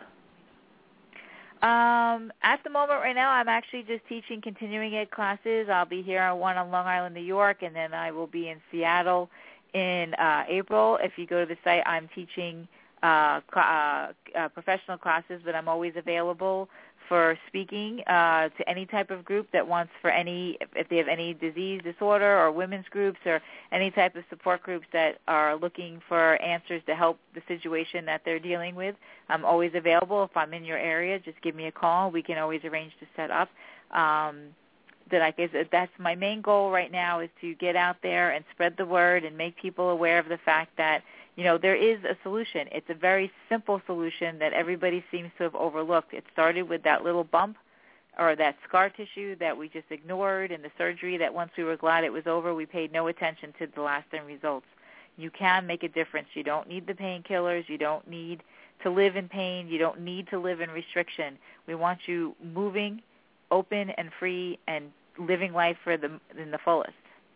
Um, at the moment right now, I'm actually just teaching continuing ed classes. I'll be here on one on Long Island, New York, and then I will be in Seattle in uh, April. If you go to the site, I'm teaching uh, cl- uh, uh, professional classes, but I'm always available for speaking uh, to any type of group that wants for any, if they have any disease, disorder, or women's groups, or any type of support groups that are looking for answers to help the situation that they're dealing with. I'm always available. If I'm in your area, just give me a call. We can always arrange to set up. Um, that I guess that's my main goal right now, is to get out there and spread the word and make people aware of the fact that, you know, there is a solution. It's a very simple solution that everybody seems to have overlooked. It started with that little bump or that scar tissue that we just ignored, and the surgery that once we were glad it was over, we paid no attention to the lasting results. You can make a difference. You don't need the painkillers. You don't need to live in pain. You don't need to live in restriction. We want you moving, open and free, and living life for the in the fullest.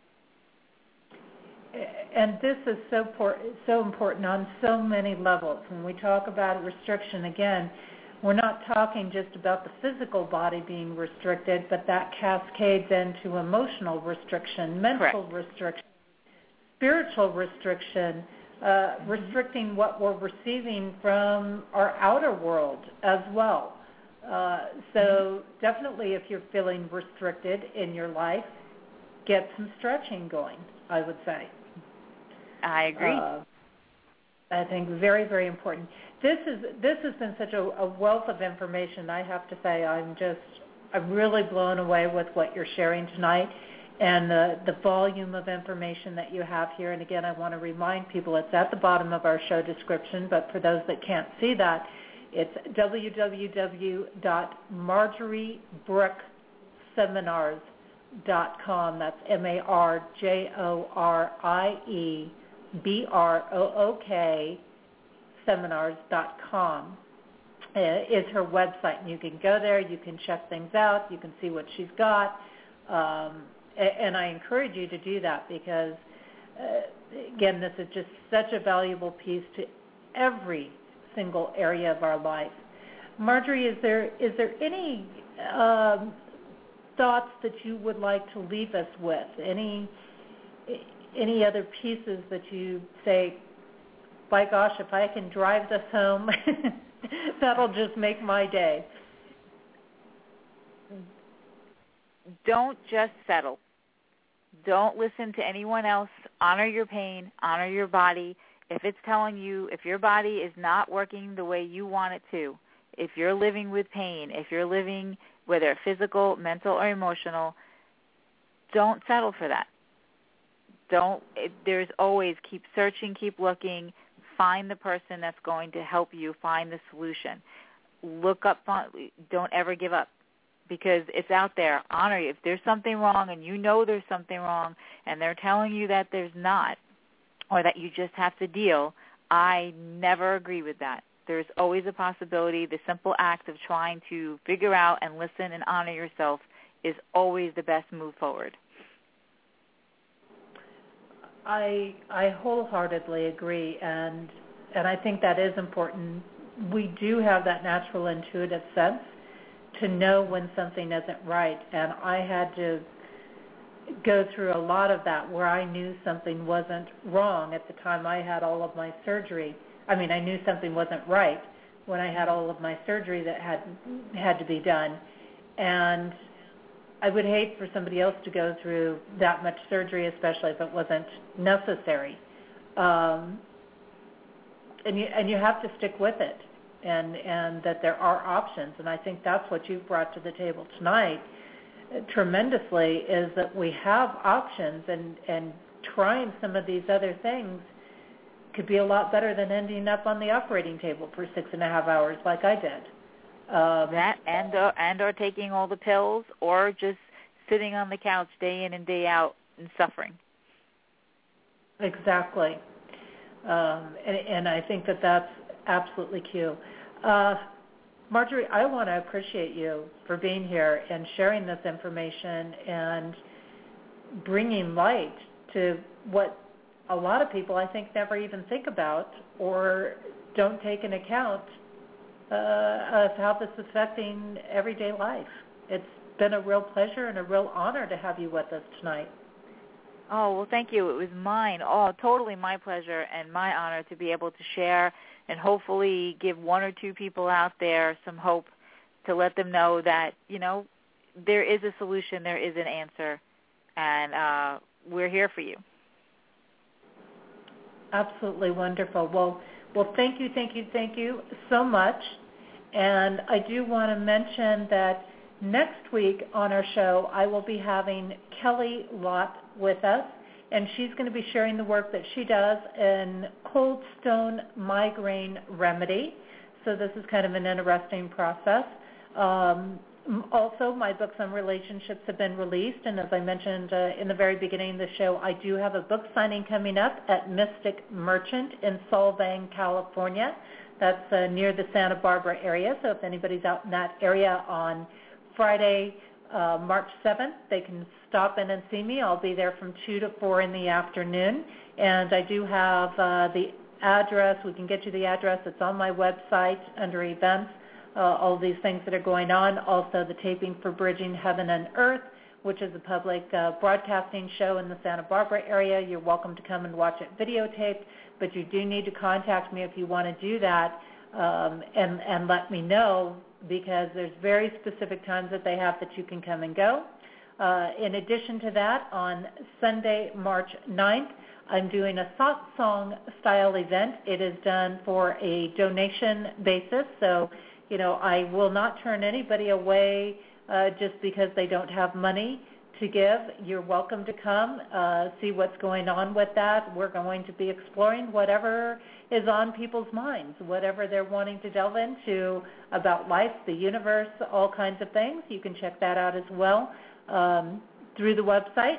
And this is so por- so important on so many levels. When we talk about restriction, again, we're not talking just about the physical body being restricted, but that cascades into emotional restriction, mental Correct. restriction, spiritual restriction, uh, restricting what we're receiving from our outer world as well. Uh, so definitely, if you're feeling restricted in your life, get some stretching going, I would say. I agree. Uh, I think very, very important. This is this has been such a, a wealth of information. I have to say, I'm just I'm really blown away with what you're sharing tonight, and the the volume of information that you have here. And again, I want to remind people it's at the bottom of our show description. But for those that can't see that, it's w w w dot marjorie brook seminars dot com. That's M A R J O R I E B R O O K seminars dot com is her website. And you can go there, you can check things out, you can see what she's got. Um, and I encourage you to do that because, uh, again, this is just such a valuable piece to every single area of our life. Marjorie, is there is there any um, thoughts that you would like to leave us with? Any any other pieces that you say, by gosh, if I can drive this home, that'll just make my day? Don't just settle. Don't listen to anyone else. Honor your pain. Honor your body. If it's telling you, if your body is not working the way you want it to, if you're living with pain, if you're living, whether physical, mental, or emotional, don't settle for that. Don't. It, there's always, keep searching, keep looking, find the person that's going to help you find the solution. Look up, don't ever give up because it's out there. Honor you. If there's something wrong and you know there's something wrong and they're telling you that there's not, or that you just have to deal, I never agree with that. There's always a possibility. The simple act of trying to figure out and listen and honor yourself is always the best move forward. I I wholeheartedly agree, and and I think that is important. We do have that natural intuitive sense to know when something isn't right, and I had to go through a lot of that where I knew something wasn't wrong at the time I had all of my surgery. I mean, I knew something wasn't right when I had all of my surgery that had had to be done, and I would hate for somebody else to go through that much surgery, especially if it wasn't necessary. Um, and you and you have to stick with it, and and that there are options. And I think that's what you've brought to the table tonight uh, tremendously, is that we have options, and and trying some of these other things could be a lot better than ending up on the operating table for six and a half hours like I did. Um, that and or, and or taking all the pills, or just sitting on the couch day in and day out and suffering. Exactly, um, and, and I think that that's absolutely key. Uh, Marjorie, I want to appreciate you for being here and sharing this information and bringing light to what a lot of people, I think, never even think about or don't take into account Uh, of how this is affecting everyday life. It's been a real pleasure and a real honor to have you with us tonight. Oh, well, thank you. It was mine. Oh, totally my pleasure and my honor to be able to share and hopefully give one or two people out there some hope to let them know that, you know, there is a solution, there is an answer, and uh, we're here for you. Absolutely wonderful. Well, well, thank you, thank you, thank you so much. And I do want to mention that next week on our show, I will be having Kelly Lott with us, and she's going to be sharing the work that she does in cold stone migraine remedy. So this is kind of an interesting process. Um, also, my books on relationships have been released, and as I mentioned uh, in the very beginning of the show, I do have a book signing coming up at Mystic Merchant in Solvang, California. That's uh, near the Santa Barbara area, so if anybody's out in that area on Friday, uh, March seventh, they can stop in and see me. I'll be there from two to four in the afternoon, and I do have uh, the address. We can get you the address. It's on my website under events, uh, all these things that are going on. Also, the taping for Bridging Heaven and Earth, which is a public uh, broadcasting show in the Santa Barbara area. You're welcome to come and watch it videotaped, but you do need to contact me if you want to do that um, and, and let me know, because there's very specific times that they have that you can come and go. Uh, in addition to that, on Sunday, March ninth, I'm doing a satsang style event. It is done for a donation basis, so you know I will not turn anybody away uh, just because they don't have money to give. You're welcome to come, uh, see what's going on with that. We're going to be exploring whatever is on people's minds, whatever they're wanting to delve into about life, the universe, all kinds of things. You can check that out as well um, through the website.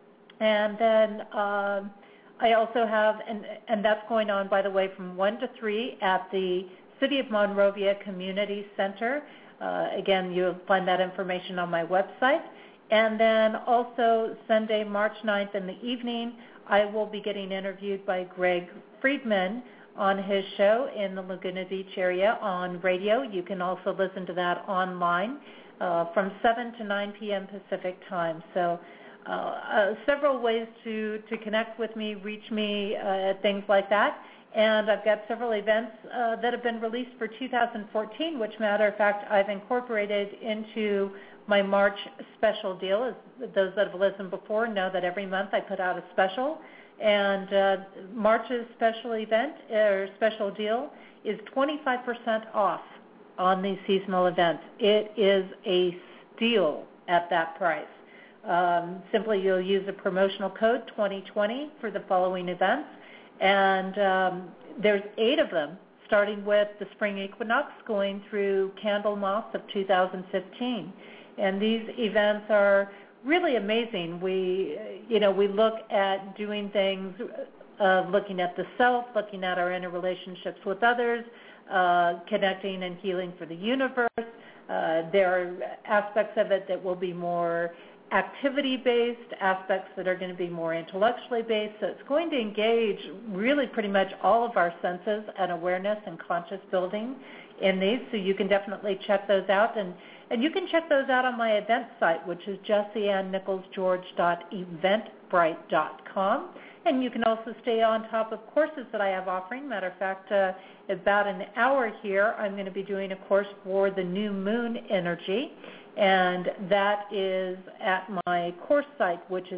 And then um, I also have, and, and that's going on, by the way, from one to three at the City of Monrovia Community Center. Uh, again, you'll find that information on my website. And then also Sunday, March ninth in the evening, I will be getting interviewed by Greg Friedman on his show in the Laguna Beach area on radio. You can also listen to that online uh, from seven to nine p.m. Pacific time. So uh, uh, several ways to, to connect with me, reach me, uh, things like that. And I've got several events uh, that have been released for two thousand fourteen, which, matter of fact, I've incorporated into my March special deal. As those that have listened before know that every month I put out a special. And uh, March's special event or special deal is twenty-five percent off on these seasonal events. It is a steal at that price. Um, simply you'll use a promotional code twenty twenty for the following events. And um, there's eight of them, starting with the spring equinox going through Candlemas of two thousand fifteen. And these events are really amazing. We, you know, we look at doing things, uh, looking at the self, looking at our interrelationships with others, uh, connecting and healing for the universe. Uh, there are aspects of it that will be more activity-based, aspects that are going to be more intellectually based. So it's going to engage really pretty much all of our senses and awareness and conscious building in these. So you can definitely check those out. And, and you can check those out on my event site, which is jessie ann nichols george dot eventbrite dot com. And you can also stay on top of courses that I have offering. Matter of fact, uh, about an hour here, I'm going to be doing a course for the new moon energy. And that is at my course site, which is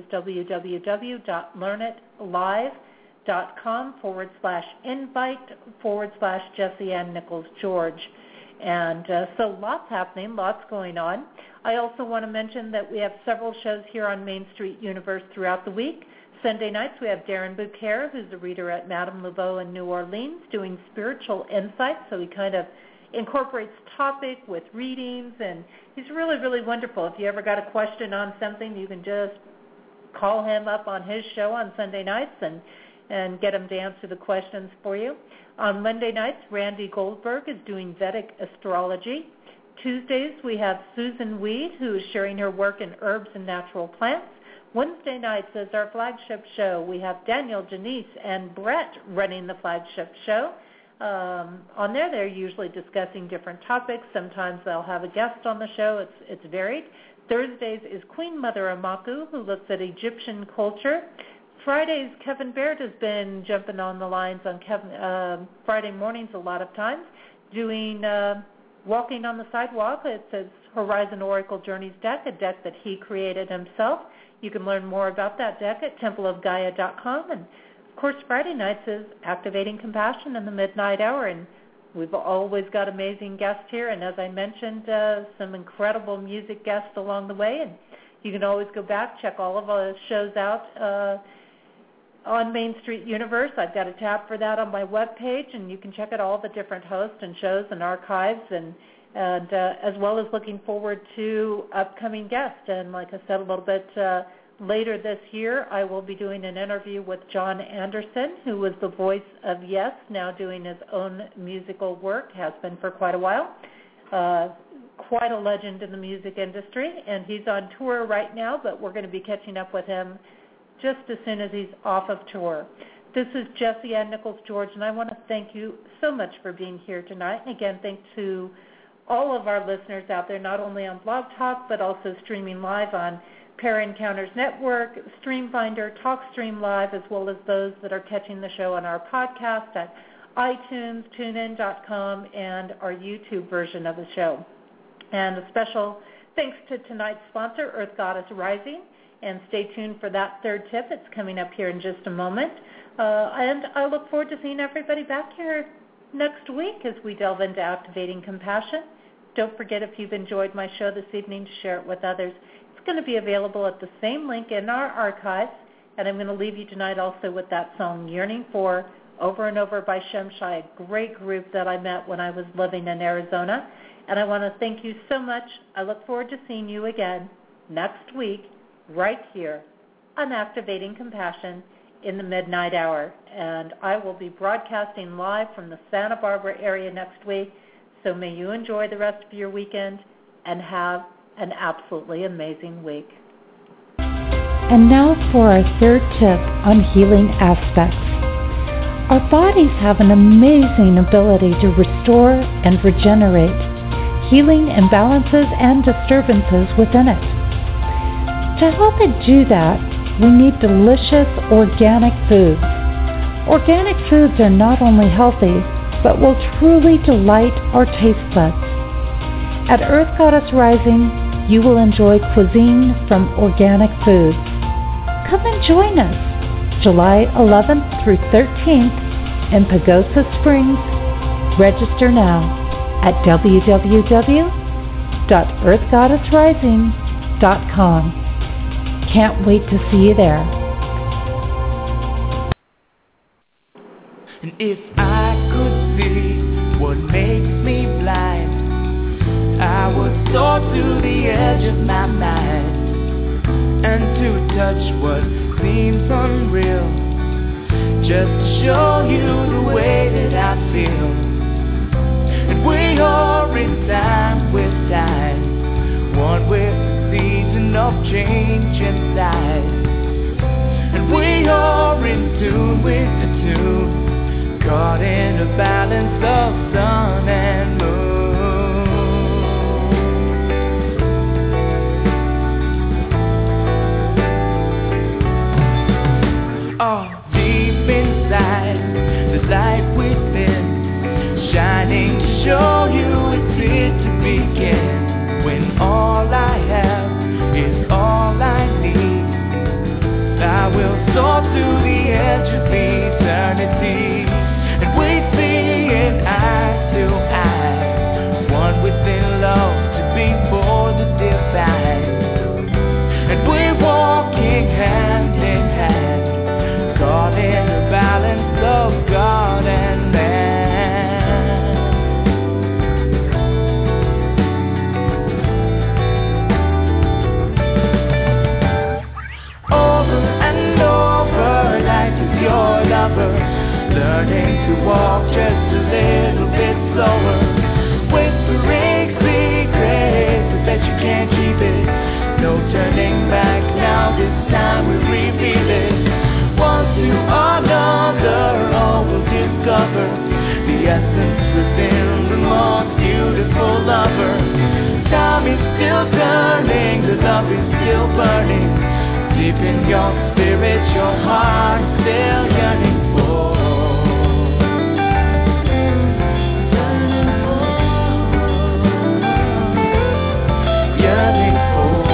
www.learnitlive.com forward slash invite forward slash Jessie Ann Nichols George. And uh, so lots happening, lots going on. I also want to mention that we have several shows here on Main Street Universe throughout the week. Sunday nights we have Darren Bouquet, who's a reader at Madame Laveau in New Orleans, doing spiritual insights. So he kind of incorporates topic with readings, and he's really, really wonderful. If you ever got a question on something, you can just call him up on his show on Sunday nights and, and get him to answer the questions for you. On Monday nights, Randy Goldberg is doing Vedic astrology. Tuesdays, we have Susan Weed, who is sharing her work in herbs and natural plants. Wednesday nights is our flagship show. We have Daniel, Janice, and Brett running the flagship show. Um, on there, they're usually discussing different topics. Sometimes they'll have a guest on the show. It's it's varied. Thursdays is Queen Mother Amaku, who looks at Egyptian culture. Fridays, Kevin Baird has been jumping on the lines on Kevin, uh, Friday mornings a lot of times, doing uh, Walking on the Sidewalk. It's his Horizon Oracle Journeys deck, a deck that he created himself. You can learn more about that deck at temple of gaia dot com. And, of course, Friday nights is Activating Compassion in the Midnight Hour, and we've always got amazing guests here. And as I mentioned, uh, some incredible music guests along the way. And you can always go back, check all of our shows out uh, on Main Street Universe. I've got a tab for that on my webpage, and you can check out all the different hosts and shows and archives, and and uh, as well as looking forward to upcoming guests. And like I said a little bit uh, later this year, I will be doing an interview with John Anderson, who was the voice of Yes, now doing his own musical work, has been for quite a while. Uh, quite a legend in the music industry, and he's on tour right now, but we're going to be catching up with him just as soon as he's off of tour. This is Jessie Ann Nichols George, and I want to thank you so much for being here tonight. And again, thanks to all of our listeners out there, not only on Blog Talk, but also streaming live on Para Encounters Network, StreamFinder, TalkStream Live, as well as those that are catching the show on our podcast at iTunes, tune in dot com, and our YouTube version of the show. And a special thanks to tonight's sponsor, Earth Goddess Rising. And stay tuned for that third tip. It's coming up here in just a moment. Uh, and I look forward to seeing everybody back here next week as we delve into Activating Compassion. Don't forget, if you've enjoyed my show this evening, to share it with others. It's going to be available at the same link in our archives. And I'm going to leave you tonight also with that song, Yearning For, Over and Over by Shemshai, a great group that I met when I was living in Arizona. And I want to thank you so much. I look forward to seeing you again next week, right here on Activating Compassion in the Midnight Hour. And I will be broadcasting live from the Santa Barbara area next week. So may you enjoy the rest of your weekend and have an absolutely amazing week. And now for our third tip on healing aspects. Our bodies have an amazing ability to restore and regenerate, healing imbalances and disturbances within it. To help it do that, we need delicious organic foods. Organic foods are not only healthy, but will truly delight our taste buds. At Earth Goddess Rising, you will enjoy cuisine from organic foods. Come and join us July eleventh through thirteenth in Pagosa Springs. Register now at w w w dot earth goddess rising dot com. Can't wait to see you there. And if I could see what makes me blind, I would soar to the edge of my mind, and to touch what seems unreal, just to show you the way that I feel. And we are in time with time, one with the season of change inside. And we are in tune with the tune, caught in a balance of sun and moon. Oh, deep inside, the light within, shining to show you it's here to begin. When all I have is all I need, I will soar to the edge of eternity. And we see it eye to eye, one within love to be for the divine. And we're walking hand in hand, caught in the balance of God and man. Over and over, life is your lover, learning to walk just a little bit slower, whispering secrets, I bet you can't keep it. No turning back now, this time we reveal it. One to another, all will discover the still turning, the love is still burning. Deep in your spirit, your heart is still yearning for. Yearning for.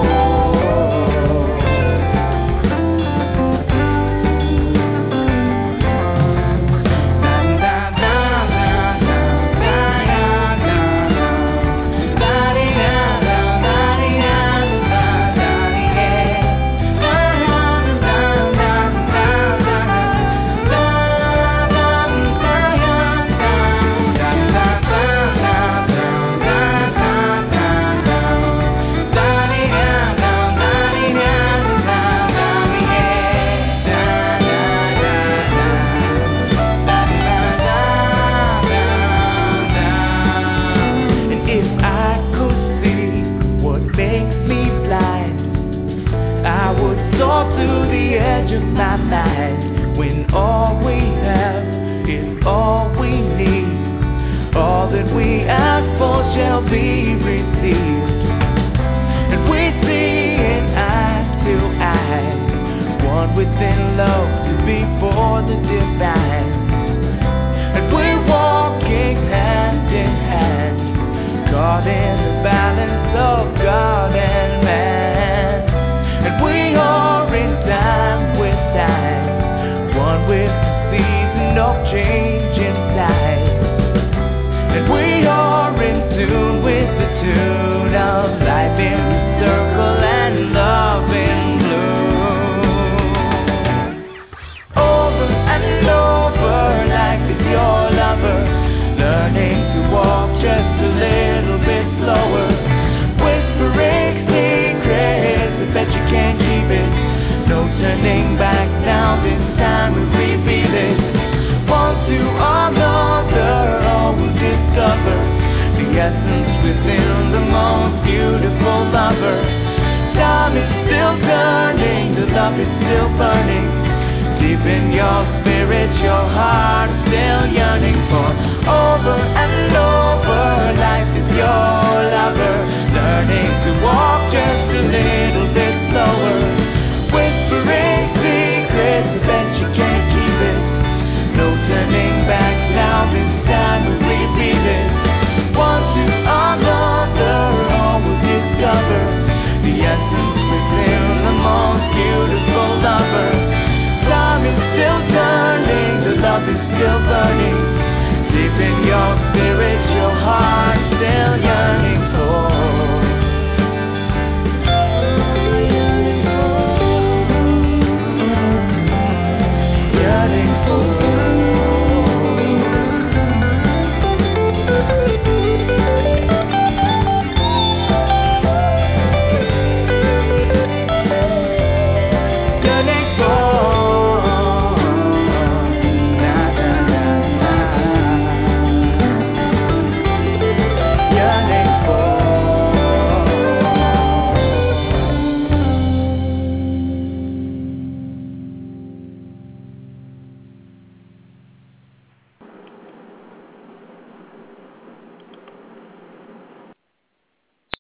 When all we have is all we need, all that we ask for shall be received. And we see in eye to eye, one within love to be for the divine. And we're walking hand in hand, caught in the balance of God and man. And we are in time with time, one with the season of change inside. And we are in tune with the tune of life in the circle and love in bloom. Over and over, life is your lover, learning to walk just a little bit slower, whispering secrets, I bet you can't keep it. No turning back now, this time we reveal it. One to another, all will discover the essence within the most beautiful lover. Time is still turning, the love is still burning. Deep in your spirit, your heart is still yearning for. Over and over